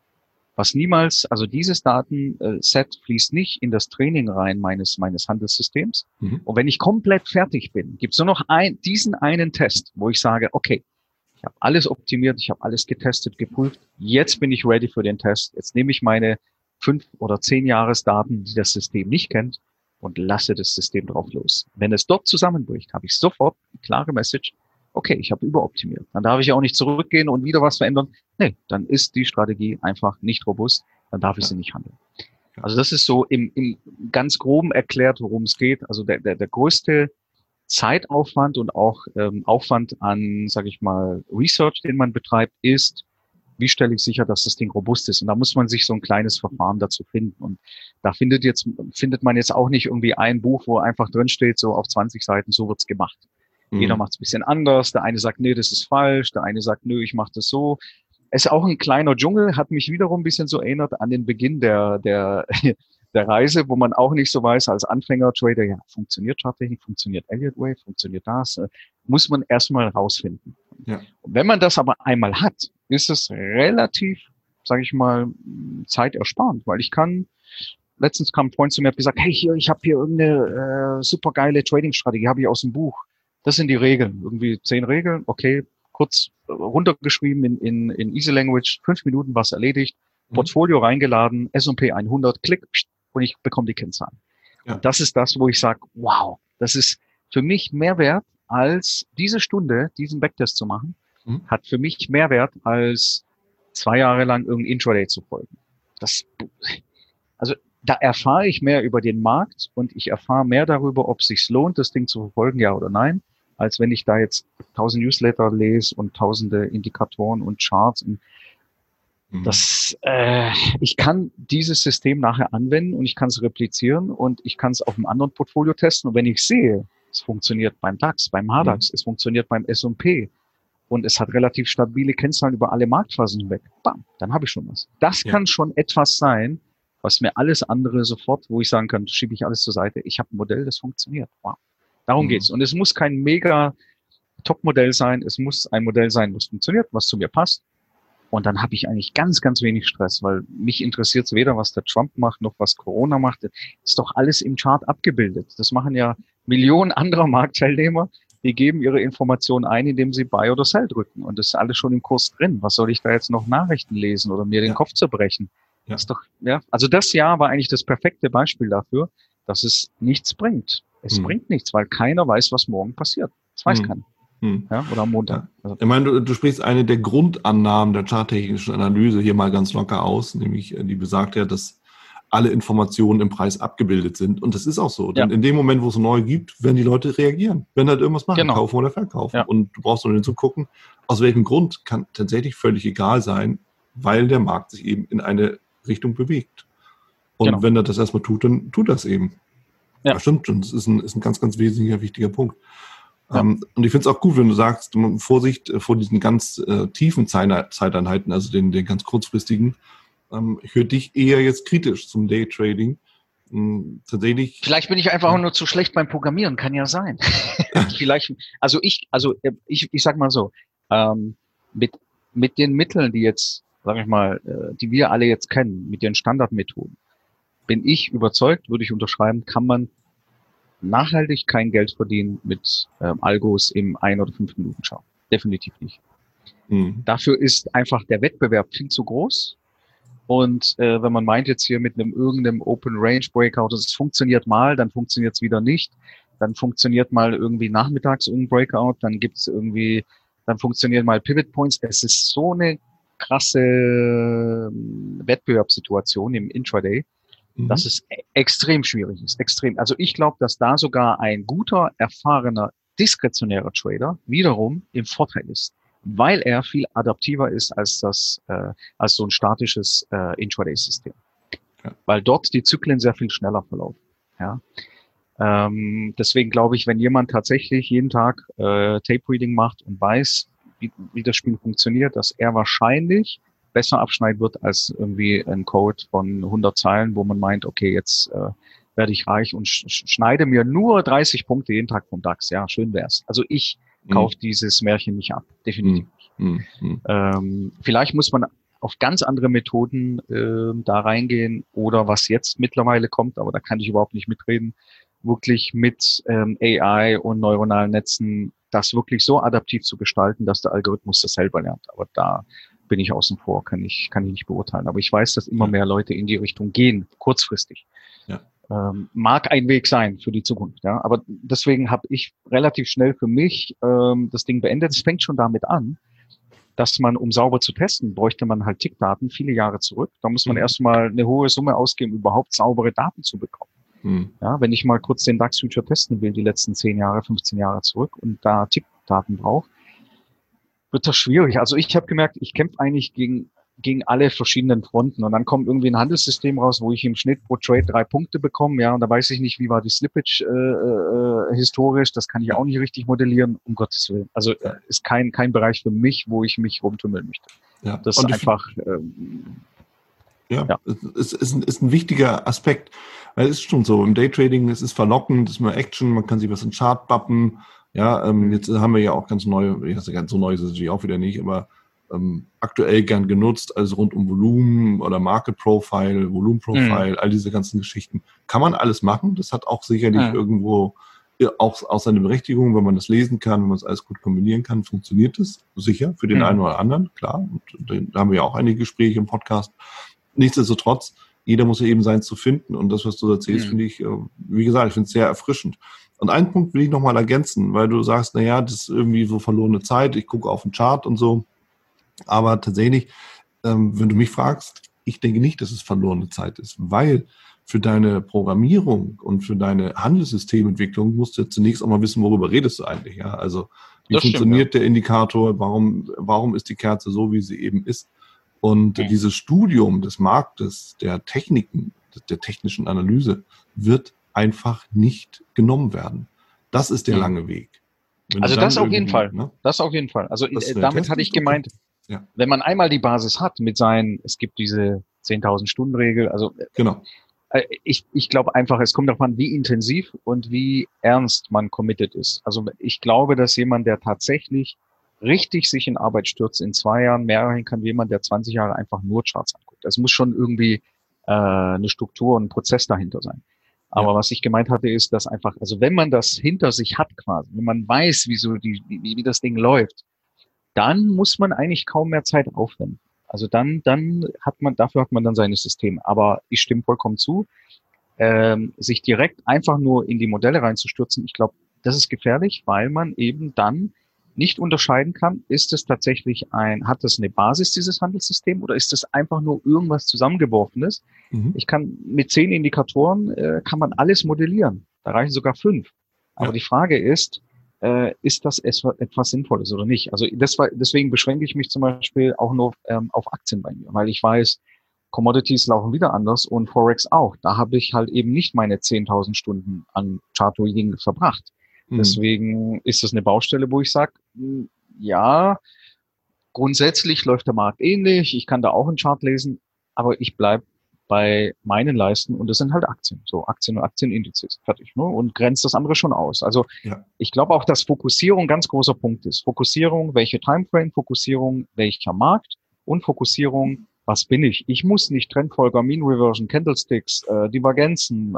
[SPEAKER 2] was niemals, also dieses Datenset fließt nicht in das Training rein meines Handelssystems. Und wenn ich komplett fertig bin, gibt es nur noch diesen einen Test, wo ich sage, okay, ich habe alles optimiert, ich habe alles getestet, geprüft, jetzt bin ich ready für den Test, jetzt nehme ich meine 5 oder 10 Jahresdaten, die das System nicht kennt, und lasse das System drauf los. Wenn es dort zusammenbricht, habe ich sofort eine klare Message, okay, ich habe überoptimiert. Dann darf ich auch nicht zurückgehen und wieder was verändern. Nee, dann ist die Strategie einfach nicht robust, dann darf ich sie nicht handeln. Also das ist so im ganz groben erklärt, worum es geht. Also der größte Zeitaufwand und auch Aufwand an, sage ich mal, Research, den man betreibt, ist, wie stelle ich sicher, dass das Ding robust ist? Und da muss man sich so ein kleines Verfahren dazu finden. Und da findet man jetzt auch nicht irgendwie ein Buch, wo einfach drin steht, so auf 20 Seiten, so wird's gemacht. Jeder macht es ein bisschen anders. Der eine sagt, nee, das ist falsch. Der eine sagt, nö, ich mache das so. Es ist auch ein kleiner Dschungel, hat mich wiederum ein bisschen so erinnert an den Beginn der Reise, wo man auch nicht so weiß als Anfänger-Trader, ja, funktioniert Charttechnik, funktioniert Elliott Wave, funktioniert das, muss man erstmal rausfinden. Ja. Und wenn man das aber einmal hat, ist es relativ, sage ich mal, zeitersparend, weil letztens kam ein Freund zu mir und hat gesagt, hey, ich habe hier irgendeine super geile Trading-Strategie, habe ich aus dem Buch. Das sind die Regeln, irgendwie 10 Regeln, okay, kurz runtergeschrieben in Easy Language, 5 Minuten was erledigt, Portfolio reingeladen, S&P 100, klick, und ich bekomme die Kennzahlen. Ja. Und das ist das, wo ich sage, wow, das ist für mich mehr wert, als diese Stunde, diesen Backtest zu machen, hat für mich mehr Wert, als 2 Jahre lang irgendein Intraday zu folgen. Also da erfahre ich mehr über den Markt und ich erfahre mehr darüber, ob es sich lohnt, das Ding zu verfolgen, ja oder nein, als wenn ich da jetzt 1000 Newsletter lese und tausende Indikatoren und Charts. Und ich kann dieses System nachher anwenden und ich kann es replizieren und ich kann es auf einem anderen Portfolio testen. Und wenn ich sehe, es funktioniert beim DAX, beim HDAX, es funktioniert beim S&P und es hat relativ stabile Kennzahlen über alle Marktphasen hinweg, bam, dann habe ich schon was. Das kann schon etwas sein, was mir alles andere sofort, wo ich sagen kann, schiebe ich alles zur Seite. Ich habe ein Modell, das funktioniert. Wow. Darum geht's. Und es muss kein mega Top-Modell sein. Es muss ein Modell sein, was funktioniert, was zu mir passt. Und dann habe ich eigentlich ganz, ganz wenig Stress, weil mich interessiert es weder, was der Trump macht, noch was Corona macht. Ist doch alles im Chart abgebildet. Das machen ja Millionen anderer Marktteilnehmer. Die geben ihre Informationen ein, indem sie Buy oder Sell drücken. Und das ist alles schon im Kurs drin. Was soll ich da jetzt noch Nachrichten lesen oder mir den Kopf zerbrechen? Ja. Das ist doch, ja. Also das Jahr war eigentlich das perfekte Beispiel dafür, dass es nichts bringt. Es bringt nichts, weil keiner weiß, was morgen passiert. Das weiß keiner. Ja, oder am Montag.
[SPEAKER 1] Ja. Also. Ich meine, du sprichst eine der Grundannahmen der charttechnischen Analyse hier mal ganz locker aus, nämlich die besagt ja, dass alle Informationen im Preis abgebildet sind. Und das ist auch so. Denn in dem Moment, wo es neu gibt, werden die Leute reagieren, werden halt irgendwas machen, kaufen oder verkaufen. Ja. Und du brauchst nur hinzugucken, aus welchem Grund kann tatsächlich völlig egal sein, weil der Markt sich eben in eine Richtung bewegt. Und wenn er das erstmal tut, dann tut das eben. Ja, stimmt. Und das ist ein ganz, ganz wesentlicher, wichtiger Punkt. Ja. Und ich finde es auch gut, wenn du sagst, Vorsicht vor diesen ganz tiefen Zeiteinheiten, also den ganz kurzfristigen. Ich höre dich eher jetzt kritisch zum Daytrading. Tatsächlich.
[SPEAKER 2] Vielleicht bin ich einfach nur zu schlecht beim Programmieren, kann ja sein. Vielleicht, ich sag mal so, mit den Mitteln, die jetzt, sag ich mal, die wir alle jetzt kennen, mit den Standardmethoden, bin ich überzeugt, würde ich unterschreiben, kann man nachhaltig kein Geld verdienen mit Algos im 1 oder 5 Minuten Chart. Definitiv nicht. Dafür ist einfach der Wettbewerb viel zu groß. Und wenn man meint jetzt hier mit irgendeinem Open Range Breakout, das funktioniert mal, dann funktioniert es wieder nicht. Dann funktioniert mal irgendwie nachmittags irgendein Breakout, dann funktionieren mal Pivot Points. Es ist so eine krasse Wettbewerbssituation im Intraday, dass es extrem schwierig ist. Extrem. Also ich glaube, dass da sogar ein guter, erfahrener, diskretionärer Trader wiederum im Vorteil ist, weil er viel adaptiver ist als als so ein statisches Intraday-System. Ja. Weil dort die Zyklen sehr viel schneller verlaufen. Ja. Deswegen glaube ich, wenn jemand tatsächlich jeden Tag Tape-Reading macht und weiß, wie das Spiel funktioniert, dass er wahrscheinlich besser abschneiden wird als irgendwie ein Code von 100 Zeilen, wo man meint, okay, jetzt werde ich reich und schneide mir nur 30 Punkte jeden Tag vom DAX. Ja, schön wär's. Also ich kaufe dieses Märchen nicht ab. Definitiv nicht. Vielleicht muss man auf ganz andere Methoden da reingehen oder was jetzt mittlerweile kommt, aber da kann ich überhaupt nicht mitreden, wirklich mit AI und neuronalen Netzen das wirklich so adaptiv zu gestalten, dass der Algorithmus das selber lernt. Aber da bin ich außen vor, kann ich nicht beurteilen. Aber ich weiß, dass immer mehr Leute in die Richtung gehen, kurzfristig. Ja. Mag ein Weg sein für die Zukunft, ja. Aber deswegen habe ich relativ schnell für mich das Ding beendet. Es fängt schon damit an, dass man, um sauber zu testen, bräuchte man halt Tickdaten viele Jahre zurück. Da muss man erstmal eine hohe Summe ausgeben, überhaupt saubere Daten zu bekommen. Ja, wenn ich mal kurz den DAX-Future testen will, die letzten 10 Jahre, 15 Jahre zurück und da Tickdaten brauche, wird das schwierig. Also ich habe gemerkt, ich kämpfe eigentlich gegen alle verschiedenen Fronten und dann kommt irgendwie ein Handelssystem raus, wo ich im Schnitt pro Trade 3 Punkte bekomme, ja, und da weiß ich nicht, wie war die Slippage historisch, das kann ich auch nicht richtig modellieren, um Gottes Willen. Also ist kein Bereich für mich, wo ich mich rumtümmeln möchte. Ja. Das ist einfach
[SPEAKER 1] es ist ein wichtiger Aspekt, weil es ist schon so, im Daytrading, es ist verlockend, es ist mehr Action, man kann sich was in den Chart bappen. Ja, jetzt haben wir ja auch ganz neue, ganz so neu ist es natürlich auch wieder nicht, aber aktuell gern genutzt, also rund um Volumen oder Market Profile, Volumen Profile, all diese ganzen Geschichten. Kann man alles machen, das hat auch sicherlich irgendwo auch seine Berechtigung, wenn man das lesen kann, wenn man es alles gut kombinieren kann, funktioniert es sicher für den einen oder anderen, klar. Und da haben wir ja auch einige Gespräche im Podcast. Nichtsdestotrotz, jeder muss ja eben seins zu finden und das, was du erzählst, finde ich, wie gesagt, ich finde es sehr erfrischend. Und einen Punkt will ich nochmal ergänzen, weil du sagst, naja, das ist irgendwie so verlorene Zeit, ich gucke auf den Chart und so. Aber tatsächlich, wenn du mich fragst, ich denke nicht, dass es verlorene Zeit ist, weil für deine Programmierung und für deine Handelssystementwicklung musst du ja zunächst auch mal wissen, worüber redest du eigentlich. Ja? Also wie funktioniert der Indikator, warum ist die Kerze so, wie sie eben ist? Und dieses Studium des Marktes, der Techniken, der technischen Analyse wird einfach nicht genommen werden. Das ist der lange Weg.
[SPEAKER 2] Also das auf jeden Fall. Ne? Das auf jeden Fall. Also damit hatte ich gemeint, wenn man einmal die Basis hat mit es gibt diese 10.000-Stunden-Regel, also genau. Ich glaube einfach, es kommt darauf an, wie intensiv und wie ernst man committed ist. Also ich glaube, dass jemand, der tatsächlich richtig sich in Arbeit stürzt, in 2 Jahren mehr erreichen kann, wie jemand, der 20 Jahre einfach nur Charts anguckt. Es muss schon irgendwie eine Struktur und ein Prozess dahinter sein. Aber
[SPEAKER 1] Ja.
[SPEAKER 2] was ich gemeint hatte, ist, dass einfach, also wenn man das hinter sich hat quasi, wenn man weiß, wie das Ding läuft, dann muss man eigentlich kaum mehr Zeit aufwenden. Also dafür hat man dann seine Systeme. Aber ich stimme vollkommen zu, sich direkt einfach nur in die Modelle reinzustürzen, ich glaube, das ist gefährlich, weil man eben dann nicht unterscheiden kann, ist es tatsächlich hat das eine Basis, dieses Handelssystem, oder ist es einfach nur irgendwas Zusammengeworfenes?
[SPEAKER 1] Mhm.
[SPEAKER 2] Ich kann mit 10 Indikatoren, kann man alles modellieren. Da reichen sogar 5. Aber
[SPEAKER 1] Ja.
[SPEAKER 2] die Frage ist das etwas Sinnvolles oder nicht? Also deswegen beschränke ich mich zum Beispiel auch nur auf Aktien bei mir, weil ich weiß, Commodities laufen wieder anders und Forex auch. Da habe ich halt eben nicht meine 10.000 Stunden an Chart-Reading verbracht. Deswegen ist das eine Baustelle, wo ich sage, ja, grundsätzlich läuft der Markt ähnlich, ich kann da auch einen Chart lesen, aber ich bleib bei meinen Leisten und das sind halt Aktien, so Aktien und Aktienindizes, fertig, ne? Und grenzt das andere schon aus. Also
[SPEAKER 1] Ja.
[SPEAKER 2] ich glaube auch, dass Fokussierung ein ganz großer Punkt ist. Fokussierung, welche Timeframe, Fokussierung, welcher Markt und Fokussierung, was bin ich? Ich muss nicht Trendfolger, Mean Reversion, Candlesticks, Divergenzen,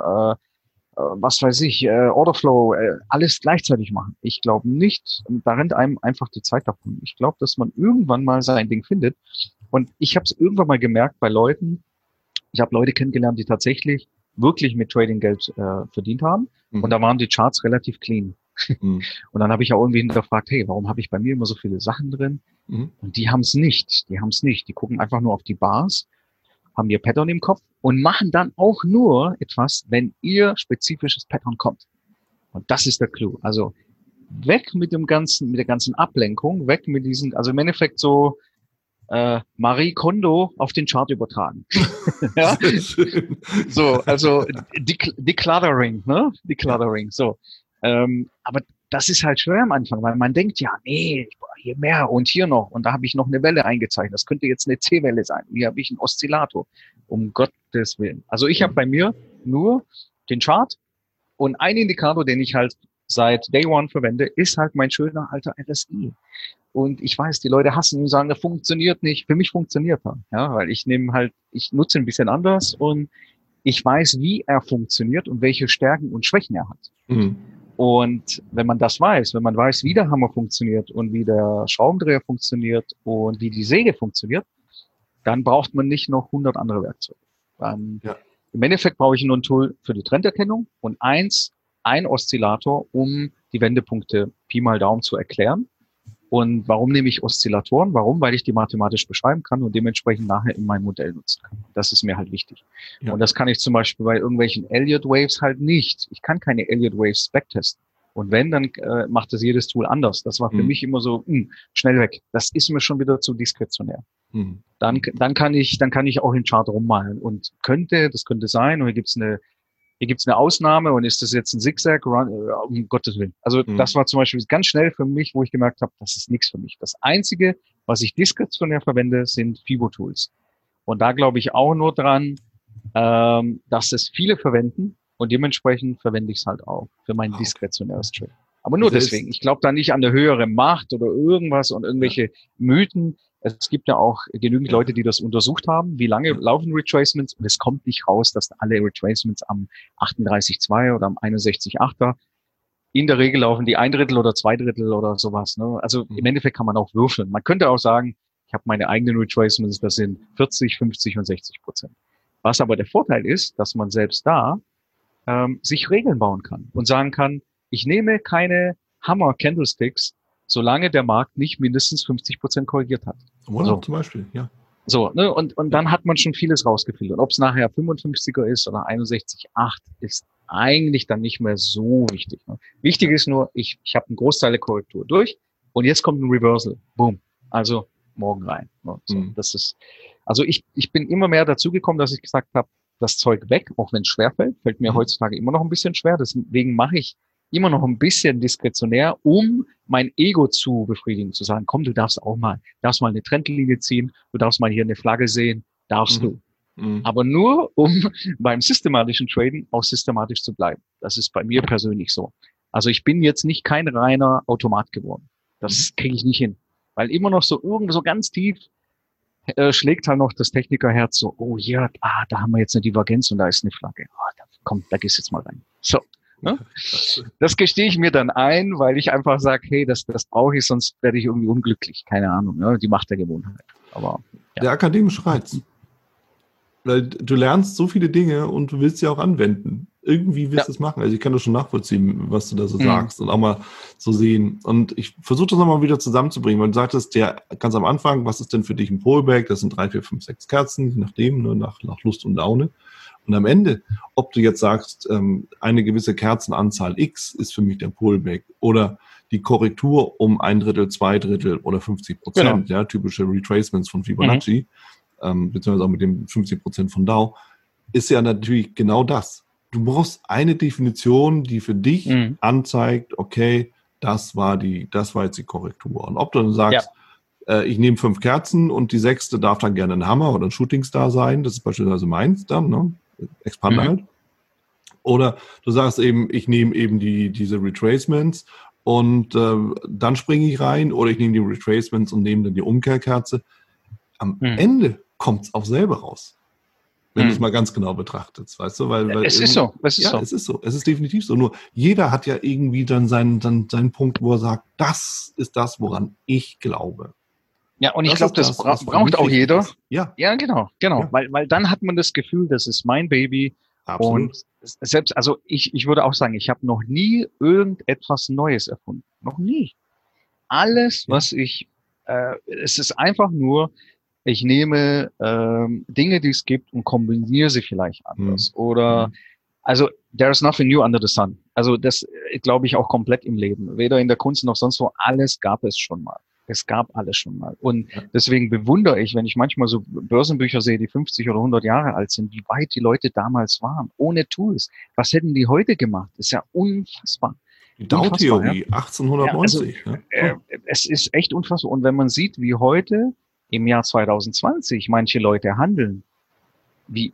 [SPEAKER 2] was weiß ich, Orderflow, alles gleichzeitig machen. Ich glaube nicht, da rennt einem einfach die Zeit davon. Ich glaube, dass man irgendwann mal sein Ding findet. Und ich habe es irgendwann mal gemerkt bei Leuten, ich habe Leute kennengelernt, die tatsächlich wirklich mit Trading Geld verdient haben. Und da waren die Charts relativ clean. Und dann habe ich auch irgendwie hinterfragt, hey, warum habe ich bei mir immer so viele Sachen drin? Und die haben es nicht. Die gucken einfach nur auf die Bars, haben ihr Pattern im Kopf und machen dann auch nur etwas, wenn ihr spezifisches Pattern kommt. Und das ist der Clou. Also weg mit der ganzen Ablenkung, weg mit diesen, also im Endeffekt so Marie Kondo auf den Chart übertragen. Ja? So, also Decluttering, ne? Decluttering, so. Aber das ist halt schwer am Anfang, weil man denkt, ja, nee, ich brauche hier mehr und hier noch und da habe ich noch eine Welle eingezeichnet. Das könnte jetzt eine C-Welle sein. Hier habe ich einen Oszillator. Um Gottes Willen. Also ich habe bei mir nur den Chart und ein Indikator, den ich halt seit Day One verwende, ist halt mein schöner alter RSI. Und ich weiß, die Leute hassen und sagen, das funktioniert nicht. Für mich funktioniert er, ja, weil ich nutze ihn ein bisschen anders und ich weiß, wie er funktioniert und welche Stärken und Schwächen er hat. Und wenn man das weiß, wenn man weiß, wie der Hammer funktioniert und wie der Schraubendreher funktioniert und wie die Säge funktioniert, dann braucht man nicht noch 100 andere Werkzeuge. Im Endeffekt brauche ich nur ein Tool für die Trenderkennung und ein Oszillator, um die Wendepunkte Pi mal Daumen zu erklären. Und warum nehme ich Oszillatoren? Warum? Weil ich die mathematisch beschreiben kann und dementsprechend nachher in meinem Modell nutzen kann. Das ist mir halt wichtig. Ja. Und das kann ich zum Beispiel bei irgendwelchen Elliott Waves halt nicht. Ich kann keine Elliott Waves backtesten. Und wenn, dann macht das jedes Tool anders. Das war für mich immer so, schnell weg. Das ist mir schon wieder zu diskretionär. Dann kann ich auch im Chart rummalen und das könnte sein, und hier gibt's eine Ausnahme und ist das jetzt ein Zigzag? Um Gottes Willen. Also das war zum Beispiel ganz schnell für mich, wo ich gemerkt habe, das ist nichts für mich. Das Einzige, was ich diskretionär verwende, sind FIBO-Tools. Und da glaube ich auch nur dran, dass es viele verwenden und dementsprechend verwende ich es halt auch für mein diskretionäres Trade. Aber nur deswegen. Ich glaube da nicht an eine höhere Macht oder irgendwas und irgendwelche Mythen. Es gibt ja auch genügend Leute, die das untersucht haben, wie lange laufen Retracements, und es kommt nicht raus, dass alle Retracements am 38,2 oder am 61,8er, in der Regel laufen die 1/3 oder 2/3 oder sowas. Ne? Also im Endeffekt kann man auch würfeln. Man könnte auch sagen, ich habe meine eigenen Retracements, das sind 40, 50 und 60%. Was aber der Vorteil ist, dass man selbst da sich Regeln bauen kann und sagen kann, ich nehme keine Hammer-Candlesticks, solange der Markt nicht mindestens 50% korrigiert hat.
[SPEAKER 1] Oder so. Zum Beispiel, ja.
[SPEAKER 2] So, ne, und dann hat man schon vieles rausgefiltert. Ob es nachher 55er ist oder 61,8, ist eigentlich dann nicht mehr so wichtig. Ne? Wichtig ist nur, ich habe einen Großteil der Korrektur durch und jetzt kommt ein Reversal. Boom. Also morgen rein. Ne? So, das ist, also ich bin immer mehr dazu gekommen, dass ich gesagt habe, das Zeug weg, auch wenn es schwerfällt, fällt mir heutzutage immer noch ein bisschen schwer. Deswegen mache ich immer noch ein bisschen diskretionär, um mein Ego zu befriedigen, zu sagen, komm, du darfst mal eine Trendlinie ziehen, du darfst mal hier eine Flagge sehen, darfst du. Aber nur, um beim systematischen Traden auch systematisch zu bleiben. Das ist bei mir persönlich so. Also ich bin jetzt nicht kein reiner Automat geworden. Das kriege ich nicht hin. Weil immer noch so irgendwo so ganz tief schlägt halt noch das Technikerherz so, oh ja, da haben wir jetzt eine Divergenz und da ist eine Flagge. Komm, da gehst du jetzt mal rein. So. Ne? Das gestehe ich mir dann ein, weil ich einfach sage, hey, das brauche ich, sonst werde ich irgendwie unglücklich. Keine Ahnung, ne? Die Macht der Gewohnheit. Aber ja.
[SPEAKER 1] Der akademische Reiz. Weil du lernst so viele Dinge und du willst sie auch anwenden. Irgendwie willst du es machen. Also ich kann das schon nachvollziehen, was du da so sagst und auch mal so sehen. Und ich versuche das nochmal wieder zusammenzubringen, weil du sagtest ja ganz am Anfang, was ist denn für dich ein Polback? Das sind 3, 4, 5, 6 Kerzen, je nachdem, ne, nach Lust und Laune. Und am Ende, ob du jetzt sagst, eine gewisse Kerzenanzahl X ist für mich der Pullback oder die Korrektur um 1/3, 2/3 oder 50%, genau. Ja, typische Retracements von Fibonacci, beziehungsweise auch mit dem 50% von Dow, ist ja natürlich genau das. Du brauchst eine Definition, die für dich anzeigt, okay, das war jetzt die Korrektur. Und ob du dann sagst, ich nehme 5 Kerzen und die 6. darf dann gerne ein Hammer oder ein Shooting Star sein, das ist beispielsweise meins dann, ne? Expander halt. Oder du sagst eben, ich nehme eben diese Retracements und dann springe ich rein oder ich nehme die Retracements und nehme dann die Umkehrkerze. Am Ende kommt es auch selber raus. Wenn du es mal ganz genau betrachtest, weißt du? Weil
[SPEAKER 2] es ist so. Es
[SPEAKER 1] ist so. Es ist definitiv so. Nur jeder hat ja irgendwie dann seinen Punkt, wo er sagt, das ist das, woran ich glaube.
[SPEAKER 2] Ja, und ich glaube, das braucht auch jeder.
[SPEAKER 1] Ja,
[SPEAKER 2] genau. Ja. Weil dann hat man das Gefühl, das ist mein Baby. Absolut. Und selbst, also ich würde auch sagen, ich habe noch nie irgendetwas Neues erfunden. Noch nie. Alles, was es ist einfach nur, ich nehme Dinge, die es gibt und kombiniere sie vielleicht anders. Oder, also, there's nothing new under the sun. Also das glaube ich auch komplett im Leben. Weder in der Kunst noch sonst wo. Alles gab es schon mal. Es gab alles schon mal. Und deswegen bewundere ich, wenn ich manchmal so Börsenbücher sehe, die 50 oder 100 Jahre alt sind, wie weit die Leute damals waren, ohne Tools. Was hätten die heute gemacht? Das ist ja unfassbar.
[SPEAKER 1] Die Dow-Theorie, 1890.
[SPEAKER 2] Ja, also, es ist echt unfassbar. Und wenn man sieht, wie heute im Jahr 2020 manche Leute handeln, wie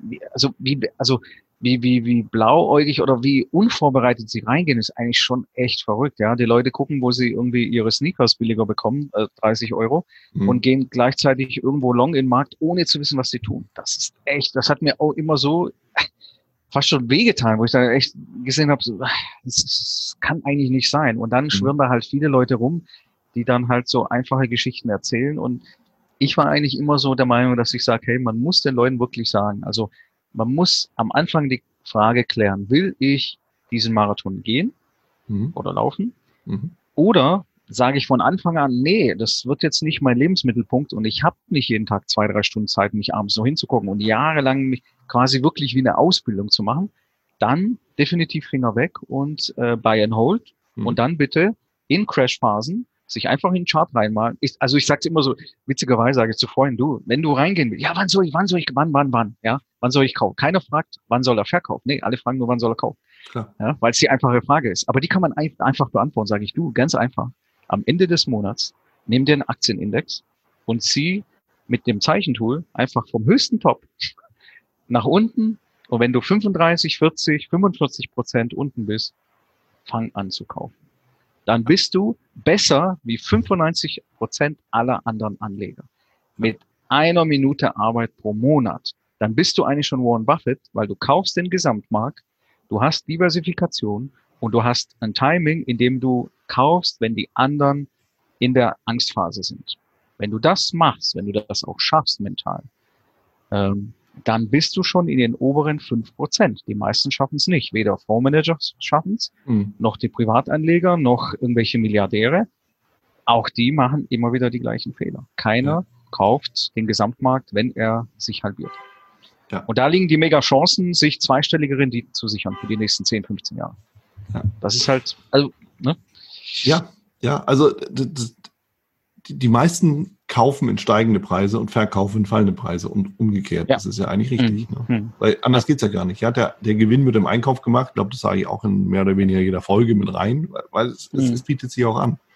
[SPEAKER 2] blauäugig oder wie unvorbereitet sie reingehen, ist eigentlich schon echt verrückt. Ja, die Leute gucken, wo sie irgendwie ihre Sneakers billiger bekommen, 30 € und gehen gleichzeitig irgendwo long in den Markt, ohne zu wissen, was sie tun. Das ist echt, das hat mir auch immer so fast schon wehgetan, wo ich da echt gesehen habe, so, das kann eigentlich nicht sein. Und dann schwirren da halt viele Leute rum, die dann halt so einfache Geschichten erzählen. Und ich war eigentlich immer so der Meinung, dass ich sage, hey, man muss den Leuten wirklich sagen, also man muss am Anfang die Frage klären, will ich diesen Marathon gehen oder laufen? Oder sage ich von Anfang an, nee, das wird jetzt nicht mein Lebensmittelpunkt und ich habe nicht jeden Tag 2, 3 Stunden Zeit, mich abends noch hinzugucken und jahrelang mich quasi wirklich wie eine Ausbildung zu machen, dann definitiv Finger weg und Buy and Hold und dann bitte in Crashphasen sich einfach in den Chart reinmalen. Ich sag's immer so, witzigerweise sage ich zu Freunden, wenn du reingehen willst, ja, wann soll ich, wann, ja, wann soll ich kaufen? Keiner fragt, wann soll er verkaufen? Nee, alle fragen nur, wann soll er kaufen? Klar. Ja, weil es die einfache Frage ist. Aber die kann man einfach beantworten, sage ich, ganz einfach. Am Ende des Monats nimm dir einen Aktienindex und zieh mit dem Zeichentool einfach vom höchsten Top nach unten und wenn du 35, 40, 45% unten bist, fang an zu kaufen. Dann bist du besser wie 95% aller anderen Anleger. Mit 1 Minute Arbeit pro Monat. Dann bist du eigentlich schon Warren Buffett, weil du kaufst den Gesamtmarkt, du hast Diversifikation und du hast ein Timing, in dem du kaufst, wenn die anderen in der Angstphase sind. Wenn du das machst, wenn du das auch schaffst mental, dann bist du schon in den oberen 5%. Die meisten schaffen es nicht. Weder Fondsmanager schaffen es, noch die Privatanleger, noch irgendwelche Milliardäre. Auch die machen immer wieder die gleichen Fehler. Keiner kauft den Gesamtmarkt, wenn er sich halbiert. Ja. Und da liegen die mega Chancen, sich zweistellige Renditen zu sichern für die nächsten 10, 15 Jahre. Ja. Das ist halt, also, ne?
[SPEAKER 1] Ja, also die meisten kaufen in steigende Preise und verkaufen in fallende Preise und umgekehrt. Ja. Das ist ja eigentlich richtig. Ne? Weil anders geht's ja gar nicht. Ja, der Gewinn wird im Einkauf gemacht. Ich glaube, das sage ich auch in mehr oder weniger jeder Folge mit rein, weil es bietet sich auch an.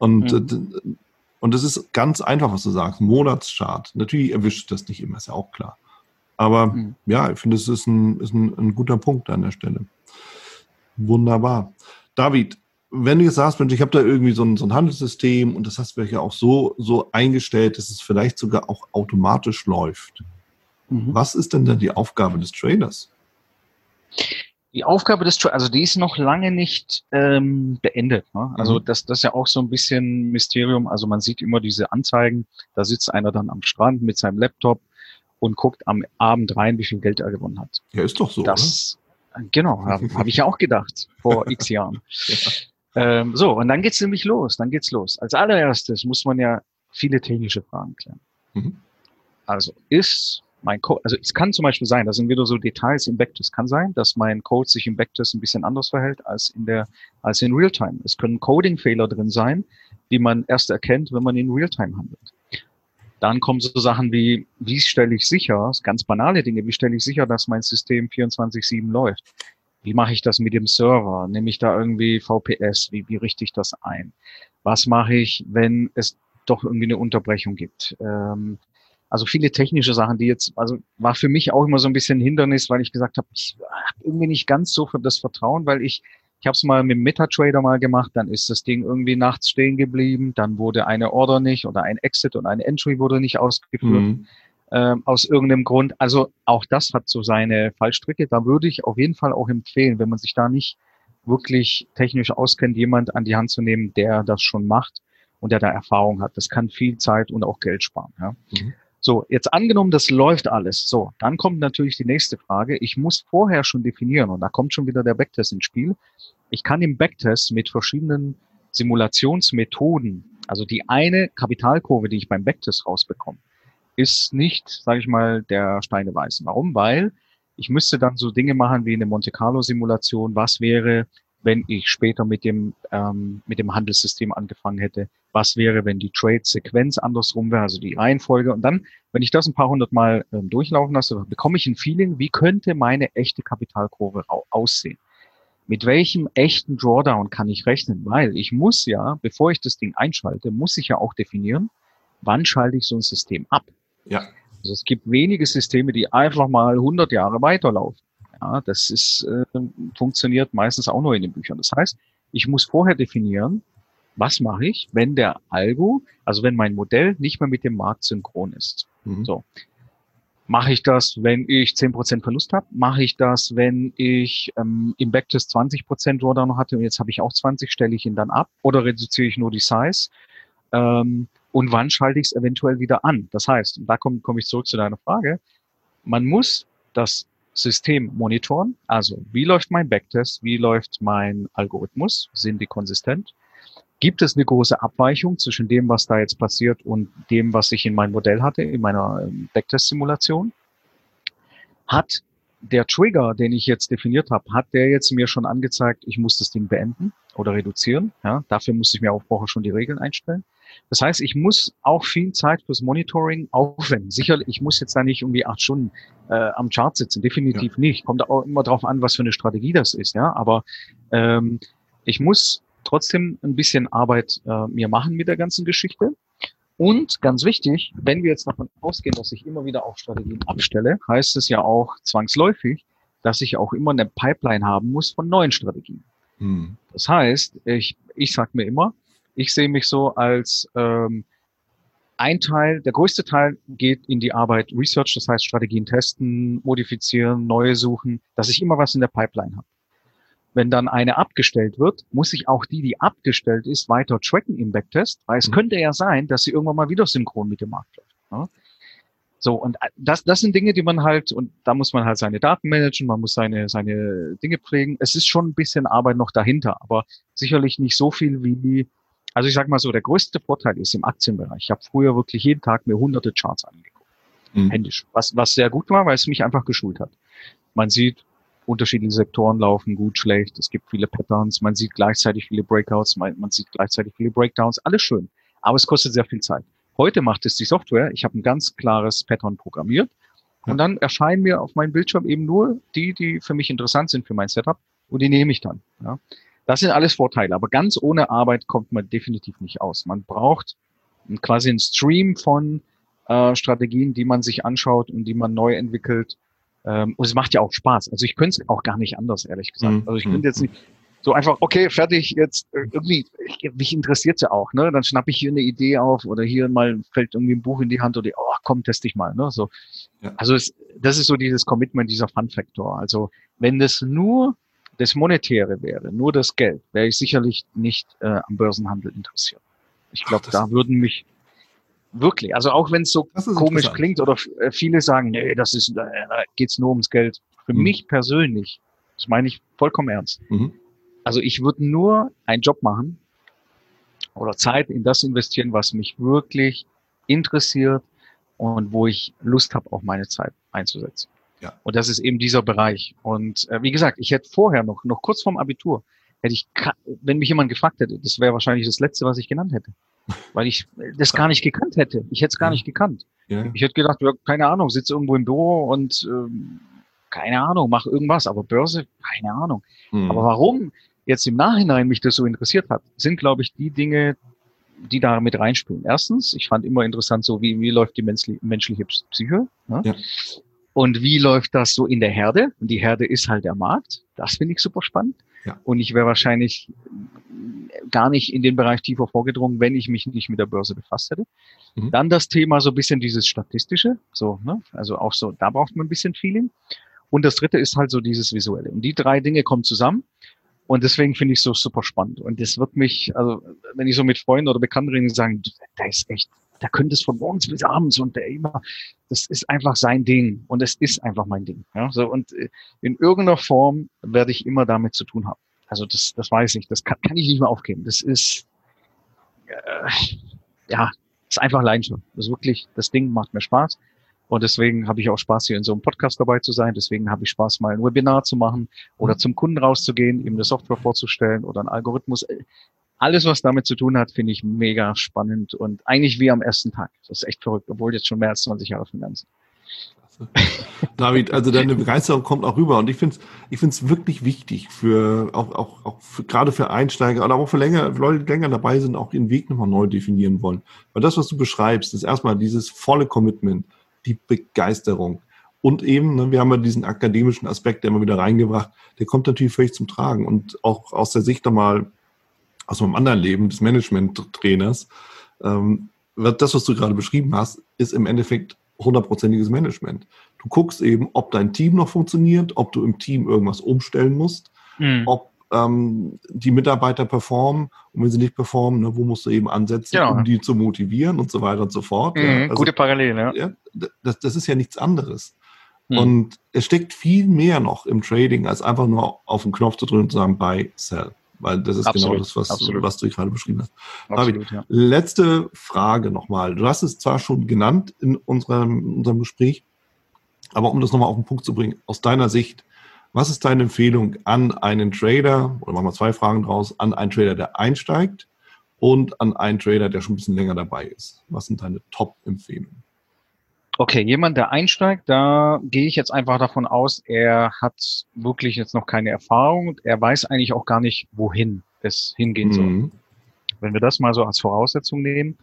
[SPEAKER 1] Und das ist ganz einfach, was du sagst. Monatschart. Natürlich erwischt das nicht immer, ist ja auch klar. Aber ja, ich finde, es ist ein guter Punkt an der Stelle. Wunderbar. David, wenn du jetzt sagst, Mensch, ich habe da irgendwie so ein Handelssystem und das hast du ja auch so eingestellt, dass es vielleicht sogar auch automatisch läuft. Was ist denn dann die Aufgabe des Traders?
[SPEAKER 2] Die Aufgabe des Traders, also die ist noch lange nicht beendet. Ne? Also das ist ja auch so ein bisschen Mysterium. Also man sieht immer diese Anzeigen, da sitzt einer dann am Strand mit seinem Laptop und guckt am Abend rein, wie viel Geld er gewonnen hat.
[SPEAKER 1] Ja, ist doch so,
[SPEAKER 2] das, oder? Genau, habe ich ja auch gedacht, vor x Jahren. Ja. So, und dann geht's nämlich los, Als allererstes muss man ja viele technische Fragen klären. Also ist mein Code, also es kann zum Beispiel sein, da sind wieder so Details im Backtest, kann sein, dass mein Code sich im Backtest ein bisschen anders verhält als in Realtime. Es können Coding-Fehler drin sein, die man erst erkennt, wenn man in Realtime handelt. Dann kommen so Sachen wie stelle ich sicher, ganz banale Dinge, wie stelle ich sicher, dass mein System 24/7 läuft? Wie mache ich das mit dem Server? Nehme ich da irgendwie VPS? Wie richte ich das ein? Was mache ich, wenn es doch irgendwie eine Unterbrechung gibt? Also viele technische Sachen, also war für mich auch immer so ein bisschen ein Hindernis, weil ich gesagt habe, ich habe irgendwie nicht ganz so für das Vertrauen, weil ich habe es mal mit dem MetaTrader mal gemacht, dann ist das Ding irgendwie nachts stehen geblieben, dann wurde eine Order nicht oder ein Exit und eine Entry wurde nicht ausgeführt. Aus irgendeinem Grund. Also auch das hat so seine Fallstricke. Da würde ich auf jeden Fall auch empfehlen, wenn man sich da nicht wirklich technisch auskennt, jemand an die Hand zu nehmen, der das schon macht und der da Erfahrung hat. Das kann viel Zeit und auch Geld sparen. Ja. So, jetzt angenommen, das läuft alles. So, dann kommt natürlich die nächste Frage. Ich muss vorher schon definieren, und da kommt schon wieder der Backtest ins Spiel. Ich kann im Backtest mit verschiedenen Simulationsmethoden, also die eine Kapitalkurve, die ich beim Backtest rausbekomme, ist nicht, sage ich mal, der Steine weiß. Warum? Weil ich müsste dann so Dinge machen wie eine Monte-Carlo-Simulation. Was wäre, wenn ich später mit dem Handelssystem angefangen hätte? Was wäre, wenn die Trade-Sequenz andersrum wäre, also die Reihenfolge? Und dann, wenn ich das ein paar hundert Mal durchlaufen lasse, dann bekomme ich ein Feeling, wie könnte meine echte Kapitalkurve aussehen? Mit welchem echten Drawdown kann ich rechnen? Weil ich muss ja, bevor ich das Ding einschalte, muss ich ja auch definieren, wann schalte ich so ein System ab?
[SPEAKER 1] Ja.
[SPEAKER 2] Also es gibt wenige Systeme, die einfach mal 100 Jahre weiterlaufen. Ja, das funktioniert meistens auch nur in den Büchern. Das heißt, ich muss vorher definieren, was mache ich, wenn der Algo, also wenn mein Modell nicht mehr mit dem Markt synchron ist. So. Mache ich das, wenn ich 10% Verlust habe? Mache ich das, wenn ich im Backtest 20% Drawdown hatte und jetzt habe ich auch 20, stelle ich ihn dann ab oder reduziere ich nur die Size? Und wann schalte ich es eventuell wieder an? Das heißt, und da komme ich zurück zu deiner Frage, man muss das System monitoren, also wie läuft mein Backtest, wie läuft mein Algorithmus, sind die konsistent? Gibt es eine große Abweichung zwischen dem, was da jetzt passiert und dem, was ich in meinem Modell hatte, in meiner Backtest-Simulation? Hat der Trigger, den ich jetzt definiert habe, hat der jetzt mir schon angezeigt, ich muss das Ding beenden oder reduzieren? Ja, dafür muss ich mir auch vorher schon die Regeln einstellen. Das heißt, ich muss auch viel Zeit fürs Monitoring aufwenden. Sicherlich, ich muss jetzt da nicht irgendwie 8 Stunden am Chart sitzen, definitiv nicht. Kommt auch immer drauf an, was für eine Strategie das ist. Ja, aber ich muss trotzdem ein bisschen Arbeit mir machen mit der ganzen Geschichte. Und ganz wichtig, wenn wir jetzt davon ausgehen, dass ich immer wieder auch Strategien abstelle, heißt es ja auch zwangsläufig, dass ich auch immer eine Pipeline haben muss von neuen Strategien. Das heißt, ich sage mir immer, ich sehe mich so als ein Teil, der größte Teil geht in die Arbeit Research, das heißt Strategien testen, modifizieren, neue suchen, dass ich immer was in der Pipeline habe. Wenn dann eine abgestellt wird, muss ich auch die abgestellt ist, weiter tracken im Backtest, weil es könnte ja sein, dass sie irgendwann mal wieder synchron mit dem Markt läuft. Ja? So, und das sind Dinge, die man halt, und da muss man halt seine Daten managen, man muss seine Dinge pflegen. Es ist schon ein bisschen Arbeit noch dahinter, aber sicherlich nicht so viel wie, also ich sag mal so, der größte Vorteil ist im Aktienbereich. Ich habe früher wirklich jeden Tag mir hunderte Charts angeguckt. Händisch. Was sehr gut war, weil es mich einfach geschult hat. Man sieht, unterschiedliche Sektoren laufen gut, schlecht. Es gibt viele Patterns. Man sieht gleichzeitig viele Breakouts. Man sieht gleichzeitig viele Breakdowns. Alles schön. Aber es kostet sehr viel Zeit. Heute macht es die Software. Ich habe ein ganz klares Pattern programmiert. Und dann erscheinen mir auf meinem Bildschirm eben nur die für mich interessant sind für mein Setup. Und die nehme ich dann. Ja. Das sind alles Vorteile. Aber ganz ohne Arbeit kommt man definitiv nicht aus. Man braucht quasi einen Stream von Strategien, die man sich anschaut und die man neu entwickelt. Und es macht ja auch Spaß. Also ich könnte es auch gar nicht anders, ehrlich gesagt. Also ich könnte jetzt nicht, So einfach, okay, fertig, jetzt irgendwie, mich interessiert's ja auch, ne? Dann schnappe ich hier eine Idee auf oder hier mal fällt irgendwie ein Buch in die Hand oder oh, komm, teste ich mal, ne? So.
[SPEAKER 1] Ja.
[SPEAKER 2] Also das ist so dieses Commitment, dieser Fun-Faktor. Also wenn das nur das Monetäre wäre, nur das Geld, wäre ich sicherlich nicht am Börsenhandel interessiert. Ich glaube, da würden mich wirklich, also auch wenn es so komisch klingt oder viele sagen, nee, da geht's nur ums Geld. Für mich persönlich, das meine ich vollkommen ernst. Also ich würde nur einen Job machen oder Zeit in das investieren, was mich wirklich interessiert und wo ich Lust habe, auch meine Zeit einzusetzen.
[SPEAKER 1] Ja.
[SPEAKER 2] Und das ist eben dieser Bereich. Und wie gesagt, ich hätte vorher noch kurz vorm Abitur, wenn mich jemand gefragt hätte, das wäre wahrscheinlich das Letzte, was ich genannt hätte. Weil ich das gar nicht gekannt hätte. Ich hätte es gar nicht gekannt. Ja. Ich hätte gedacht, ja, keine Ahnung, sitze irgendwo im Büro und keine Ahnung, mach irgendwas. Aber Börse, keine Ahnung. Aber warum jetzt im Nachhinein mich das so interessiert hat, sind, glaube ich, die Dinge, die da mit reinspielen. Erstens, ich fand immer interessant, so wie läuft die menschliche Psyche. Ne? Ja. Und wie läuft das so in der Herde? Und die Herde ist halt der Markt. Das finde ich super spannend. Ja. Und ich wäre wahrscheinlich gar nicht in den Bereich tiefer vorgedrungen, wenn ich mich nicht mit der Börse befasst hätte. Dann das Thema so ein bisschen dieses Statistische. So, ne? Also auch so, da braucht man ein bisschen Feeling. Und das dritte ist halt so dieses Visuelle. Und die drei Dinge kommen zusammen. Und deswegen finde ich es so super spannend. Und das wird mich, also wenn ich so mit Freunden oder Bekannten rede, sagen, da ist echt, da könnte es von morgens bis abends und der immer, das ist einfach sein Ding. Und es ist einfach mein Ding. Ja, so, und in irgendeiner Form werde ich immer damit zu tun haben. Also das weiß ich, das kann ich nicht mehr aufgeben. Das ist, ist einfach Leidenschaft. Das ist wirklich, das Ding macht mir Spaß. Und deswegen habe ich auch Spaß, hier in so einem Podcast dabei zu sein. Deswegen habe ich Spaß, mal ein Webinar zu machen oder zum Kunden rauszugehen, ihm eine Software vorzustellen oder einen Algorithmus. Alles, was damit zu tun hat, finde ich mega spannend und eigentlich wie am ersten Tag. Das ist echt verrückt, obwohl jetzt schon mehr als 20 Jahre Finanzen.
[SPEAKER 1] David, also deine Begeisterung kommt auch rüber und ich finde es wirklich wichtig gerade für Einsteiger oder auch für Leute, die länger dabei sind, auch ihren Weg nochmal neu definieren wollen. Weil das, was du beschreibst, ist erstmal dieses volle Commitment, die Begeisterung. Und eben, ne, wir haben ja diesen akademischen Aspekt, der immer wieder reingebracht, der kommt natürlich völlig zum Tragen. Und auch aus der Sicht nochmal aus meinem anderen Leben des Management-Trainers, wird das, was du gerade beschrieben hast, ist im Endeffekt 100%iges Management. Du guckst eben, ob dein Team noch funktioniert, ob du im Team irgendwas umstellen musst, ob die Mitarbeiter performen und wenn sie nicht performen, ne, wo musst du eben ansetzen, um die zu motivieren und so weiter und so fort.
[SPEAKER 2] Ja, also, gute Parallele, ja.
[SPEAKER 1] Das ist ja nichts anderes. Und es steckt viel mehr noch im Trading, als einfach nur auf den Knopf zu drücken und zu sagen, buy, sell. Weil das ist genau das, was du gerade beschrieben hast. Absolut, David, letzte Frage nochmal. Du hast es zwar schon genannt in unserem Gespräch, aber um das nochmal auf den Punkt zu bringen, aus deiner Sicht, was ist deine Empfehlung an einen Trader, oder machen wir 2 Fragen draus, an einen Trader, der einsteigt und an einen Trader, der schon ein bisschen länger dabei ist? Was sind deine Top-Empfehlungen?
[SPEAKER 2] Okay, jemand, der einsteigt, da gehe ich jetzt einfach davon aus, er hat wirklich jetzt noch keine Erfahrung. Er weiß eigentlich auch gar nicht, wohin es hingehen soll. Wenn wir das mal so als Voraussetzung nehmen,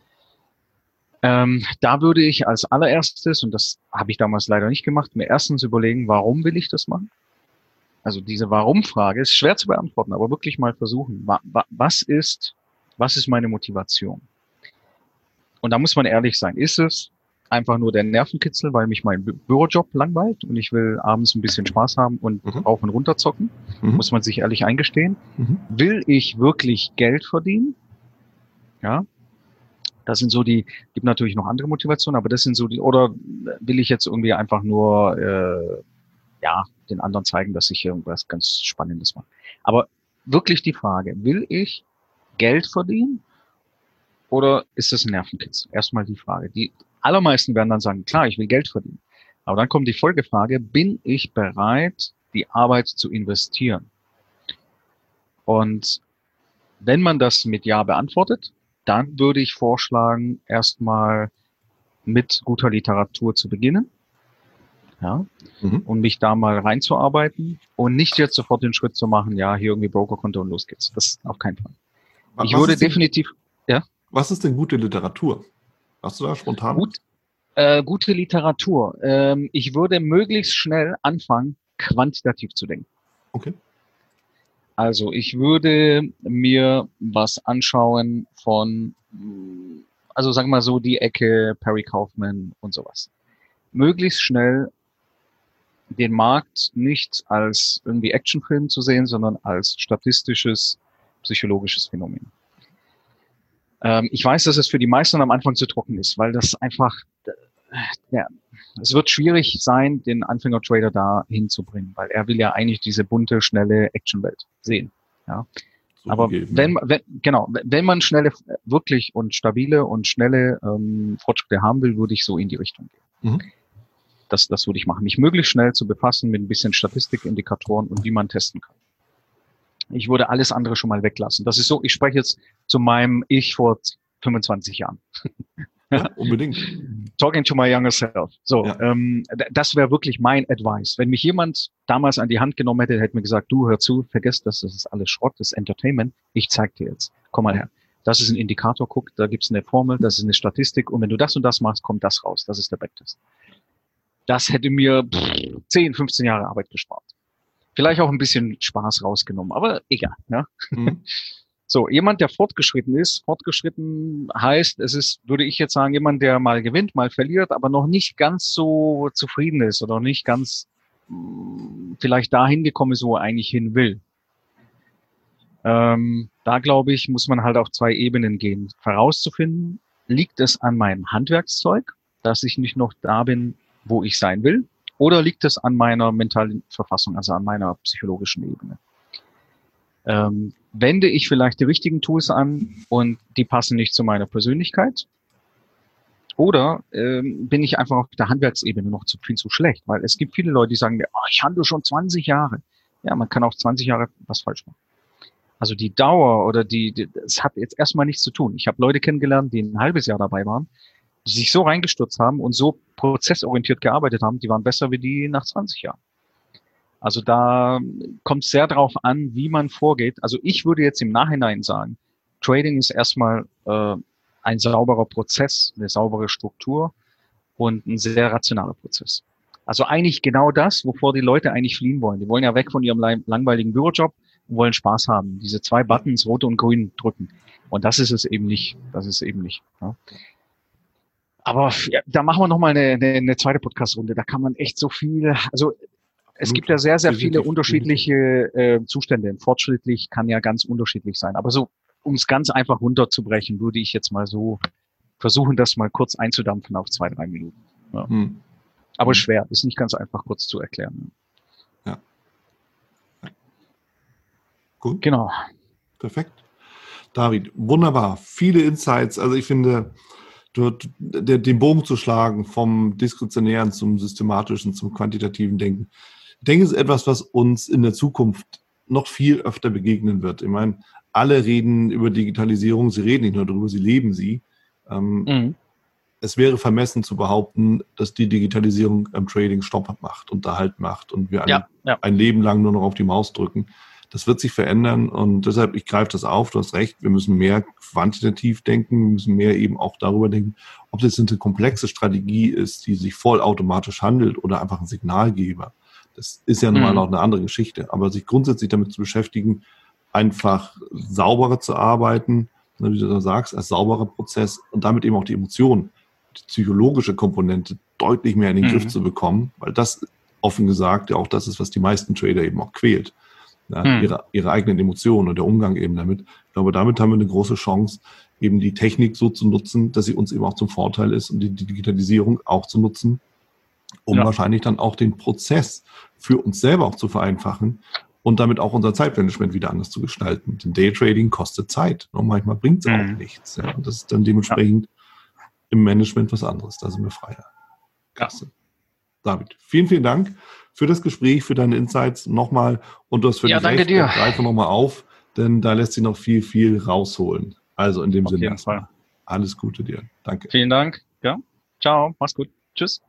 [SPEAKER 2] da würde ich als allererstes, und das habe ich damals leider nicht gemacht, mir erstens überlegen, warum will ich das machen? Also diese Warum-Frage ist schwer zu beantworten, aber wirklich mal versuchen. Was ist meine Motivation? Und da muss man ehrlich sein. Ist es einfach nur der Nervenkitzel, weil mich mein Bürojob langweilt und ich will abends ein bisschen Spaß haben und rauf und runter zocken? Muss man sich ehrlich eingestehen. Will ich wirklich Geld verdienen? Ja. Das sind so gibt natürlich noch andere Motivationen, aber das sind so oder will ich jetzt irgendwie einfach nur, den anderen zeigen, dass ich irgendwas ganz Spannendes mache. Aber wirklich die Frage, will ich Geld verdienen oder ist das ein Nervenkitzel? Erstmal die Frage. Die allermeisten werden dann sagen, klar, ich will Geld verdienen. Aber dann kommt die Folgefrage, bin ich bereit, die Arbeit zu investieren? Und wenn man das mit Ja beantwortet, dann würde ich vorschlagen, erstmal mit guter Literatur zu beginnen. Ja, und mich da mal reinzuarbeiten und nicht jetzt sofort den Schritt zu machen, ja, hier irgendwie Brokerkonto und los geht's. Das ist auf keinen Fall. Ich würde definitiv, ja.
[SPEAKER 1] Was ist denn gute Literatur? Hast du da spontan?
[SPEAKER 2] Gute Literatur. Ich würde möglichst schnell anfangen, quantitativ zu denken.
[SPEAKER 1] Okay.
[SPEAKER 2] Also ich würde mir was anschauen von, also sagen wir mal so die Ecke Perry Kaufman und sowas. Möglichst schnell den Markt nicht als irgendwie Actionfilm zu sehen, sondern als statistisches, psychologisches Phänomen. Ich weiß, dass es für die meisten am Anfang zu trocken ist, weil das einfach, ja, es wird schwierig sein, den Anfänger-Trader da hinzubringen, weil er will ja eigentlich diese bunte, schnelle Actionwelt sehen. Ja. So aber wenn man schnelle, wirklich und stabile und schnelle Fortschritte haben will, würde ich so in die Richtung gehen. Mhm. Das würde ich machen. Mich möglichst schnell zu befassen mit ein bisschen Statistik, Indikatoren und wie man testen kann. Ich würde alles andere schon mal weglassen. Das ist so, ich spreche jetzt zu meinem Ich vor 25 Jahren.
[SPEAKER 1] Ja, unbedingt.
[SPEAKER 2] Talking to my younger self. So, ja. Das wäre wirklich mein Advice. Wenn mich jemand damals an die Hand genommen hätte mir gesagt, du, hör zu, vergiss das ist alles Schrott, das ist Entertainment. Ich zeig dir jetzt. Komm mal her. Das ist ein Indikator, guck, da gibt's eine Formel, das ist eine Statistik und wenn du das und das machst, kommt das raus. Das ist der Backtest. Das hätte mir 10, 15 Jahre Arbeit gespart. Vielleicht auch ein bisschen Spaß rausgenommen, aber egal. Ja? Mhm. So, jemand, der fortgeschritten ist, fortgeschritten heißt, es ist, würde ich jetzt sagen, jemand, der mal gewinnt, mal verliert, aber noch nicht ganz so zufrieden ist oder nicht ganz vielleicht dahin gekommen ist, wo er eigentlich hin will. Da glaube ich, muss man halt auf 2 Ebenen gehen. Herauszufinden, liegt es an meinem Handwerkszeug, dass ich nicht noch da bin, wo ich sein will, oder liegt es an meiner mentalen Verfassung, also an meiner psychologischen Ebene? Wende ich vielleicht die richtigen Tools an und die passen nicht zu meiner Persönlichkeit? Oder bin ich einfach auf der Handwerksebene noch viel zu schlecht? Weil es gibt viele Leute, die sagen mir, oh, ich handle schon 20 Jahre. Ja, man kann auch 20 Jahre was falsch machen. Also die Dauer oder das hat jetzt erstmal nichts zu tun. Ich habe Leute kennengelernt, die ein halbes Jahr dabei waren, die sich so reingestürzt haben und so prozessorientiert gearbeitet haben, die waren besser wie die nach 20 Jahren. Also da kommt es sehr darauf an, wie man vorgeht. Also ich würde jetzt im Nachhinein sagen, Trading ist erstmal ein sauberer Prozess, eine saubere Struktur und ein sehr rationaler Prozess. Also eigentlich genau das, wovor die Leute eigentlich fliehen wollen. Die wollen ja weg von ihrem langweiligen Bürojob und wollen Spaß haben. Diese 2 Buttons, rot und grün, drücken. Und das ist es eben nicht. Das ist eben nicht. Ja. Aber ja, da machen wir nochmal eine zweite Podcast-Runde. Da kann man echt so viel, also es gibt ja sehr, sehr viele unterschiedliche Zustände. Fortschrittlich kann ja ganz unterschiedlich sein. Aber so, um es ganz einfach runterzubrechen, würde ich jetzt mal so versuchen, das mal kurz einzudampfen auf 2, 3 Minuten. Ja. Aber schwer, ist nicht ganz einfach kurz zu erklären.
[SPEAKER 1] Ja. Gut.
[SPEAKER 2] Genau.
[SPEAKER 1] Perfekt. David, wunderbar. Viele Insights. Also ich finde, den Bogen zu schlagen vom diskretionären zum systematischen, zum quantitativen Denken. Ich denke, es ist etwas, was uns in der Zukunft noch viel öfter begegnen wird. Ich meine, alle reden über Digitalisierung, sie reden nicht nur darüber, sie leben sie. Es wäre vermessen zu behaupten, dass die Digitalisierung am Trading Stopp macht und Halt macht und wir ein Leben lang nur noch auf die Maus drücken. Das wird sich verändern und deshalb, ich greife das auf, du hast recht, wir müssen mehr quantitativ denken, wir müssen mehr eben auch darüber denken, ob das eine komplexe Strategie ist, die sich vollautomatisch handelt oder einfach ein Signalgeber. Das ist ja nun mal auch eine andere Geschichte, aber sich grundsätzlich damit zu beschäftigen, einfach sauberer zu arbeiten, wie du da sagst, als sauberer Prozess und damit eben auch die Emotionen, die psychologische Komponente deutlich mehr in den Griff zu bekommen, weil das offen gesagt ja auch das ist, was die meisten Trader eben auch quält. Ja, ihre eigenen Emotionen und der Umgang eben damit. Ich glaube, damit haben wir eine große Chance, eben die Technik so zu nutzen, dass sie uns eben auch zum Vorteil ist und die Digitalisierung auch zu nutzen, um wahrscheinlich dann auch den Prozess für uns selber auch zu vereinfachen und damit auch unser Zeitmanagement wieder anders zu gestalten. Denn Daytrading kostet Zeit und manchmal bringt es auch nichts. Ja. Und das ist dann dementsprechend im Management was anderes. Da sind wir freier. Klasse. David, vielen, vielen Dank für das Gespräch, für deine Insights nochmal. Und du hast völlig
[SPEAKER 2] danke dir.
[SPEAKER 1] Greife nochmal auf, denn da lässt sich noch viel, viel rausholen. Also in dem Sinne.
[SPEAKER 2] Auf jeden Fall.
[SPEAKER 1] Alles Gute dir. Danke.
[SPEAKER 2] Vielen Dank. Ja. Ciao. Mach's gut. Tschüss.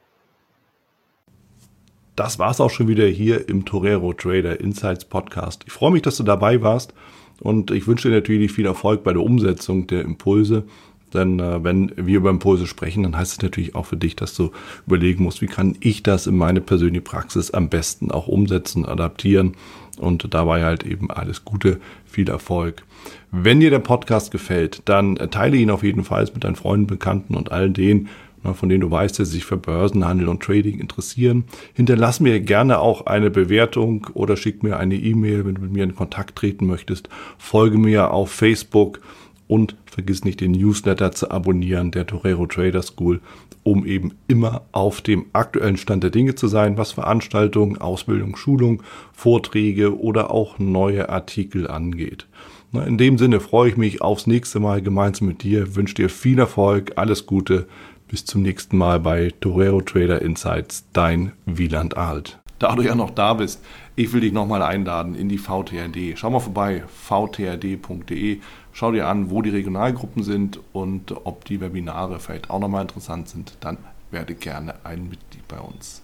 [SPEAKER 1] Das war's auch schon wieder hier im Torero Trader Insights Podcast. Ich freue mich, dass du dabei warst und ich wünsche dir natürlich viel Erfolg bei der Umsetzung der Impulse. Denn wenn wir über Impulse sprechen, dann heißt es natürlich auch für dich, dass du überlegen musst, wie kann ich das in meine persönliche Praxis am besten auch umsetzen, adaptieren und dabei halt eben alles Gute, viel Erfolg. Wenn dir der Podcast gefällt, dann teile ihn auf jeden Fall mit deinen Freunden, Bekannten und all denen, von denen du weißt, dass sie sich für Börsenhandel und Trading interessieren. Hinterlass mir gerne auch eine Bewertung oder schick mir eine E-Mail, wenn du mit mir in Kontakt treten möchtest. Folge mir auf Facebook und vergiss nicht, den Newsletter zu abonnieren, der Torero Trader School, um eben immer auf dem aktuellen Stand der Dinge zu sein, was Veranstaltungen, Ausbildung, Schulung, Vorträge oder auch neue Artikel angeht. In dem Sinne freue ich mich aufs nächste Mal gemeinsam mit dir, wünsche dir viel Erfolg, alles Gute. Bis zum nächsten Mal bei Torero Trader Insights, dein Wieland Alt. Da du ja noch da bist, ich will dich nochmal einladen in die VTRD. Schau mal vorbei, vtrd.de. Schau dir an, wo die Regionalgruppen sind und ob die Webinare vielleicht auch nochmal interessant sind. Dann werde gerne ein Mitglied bei uns.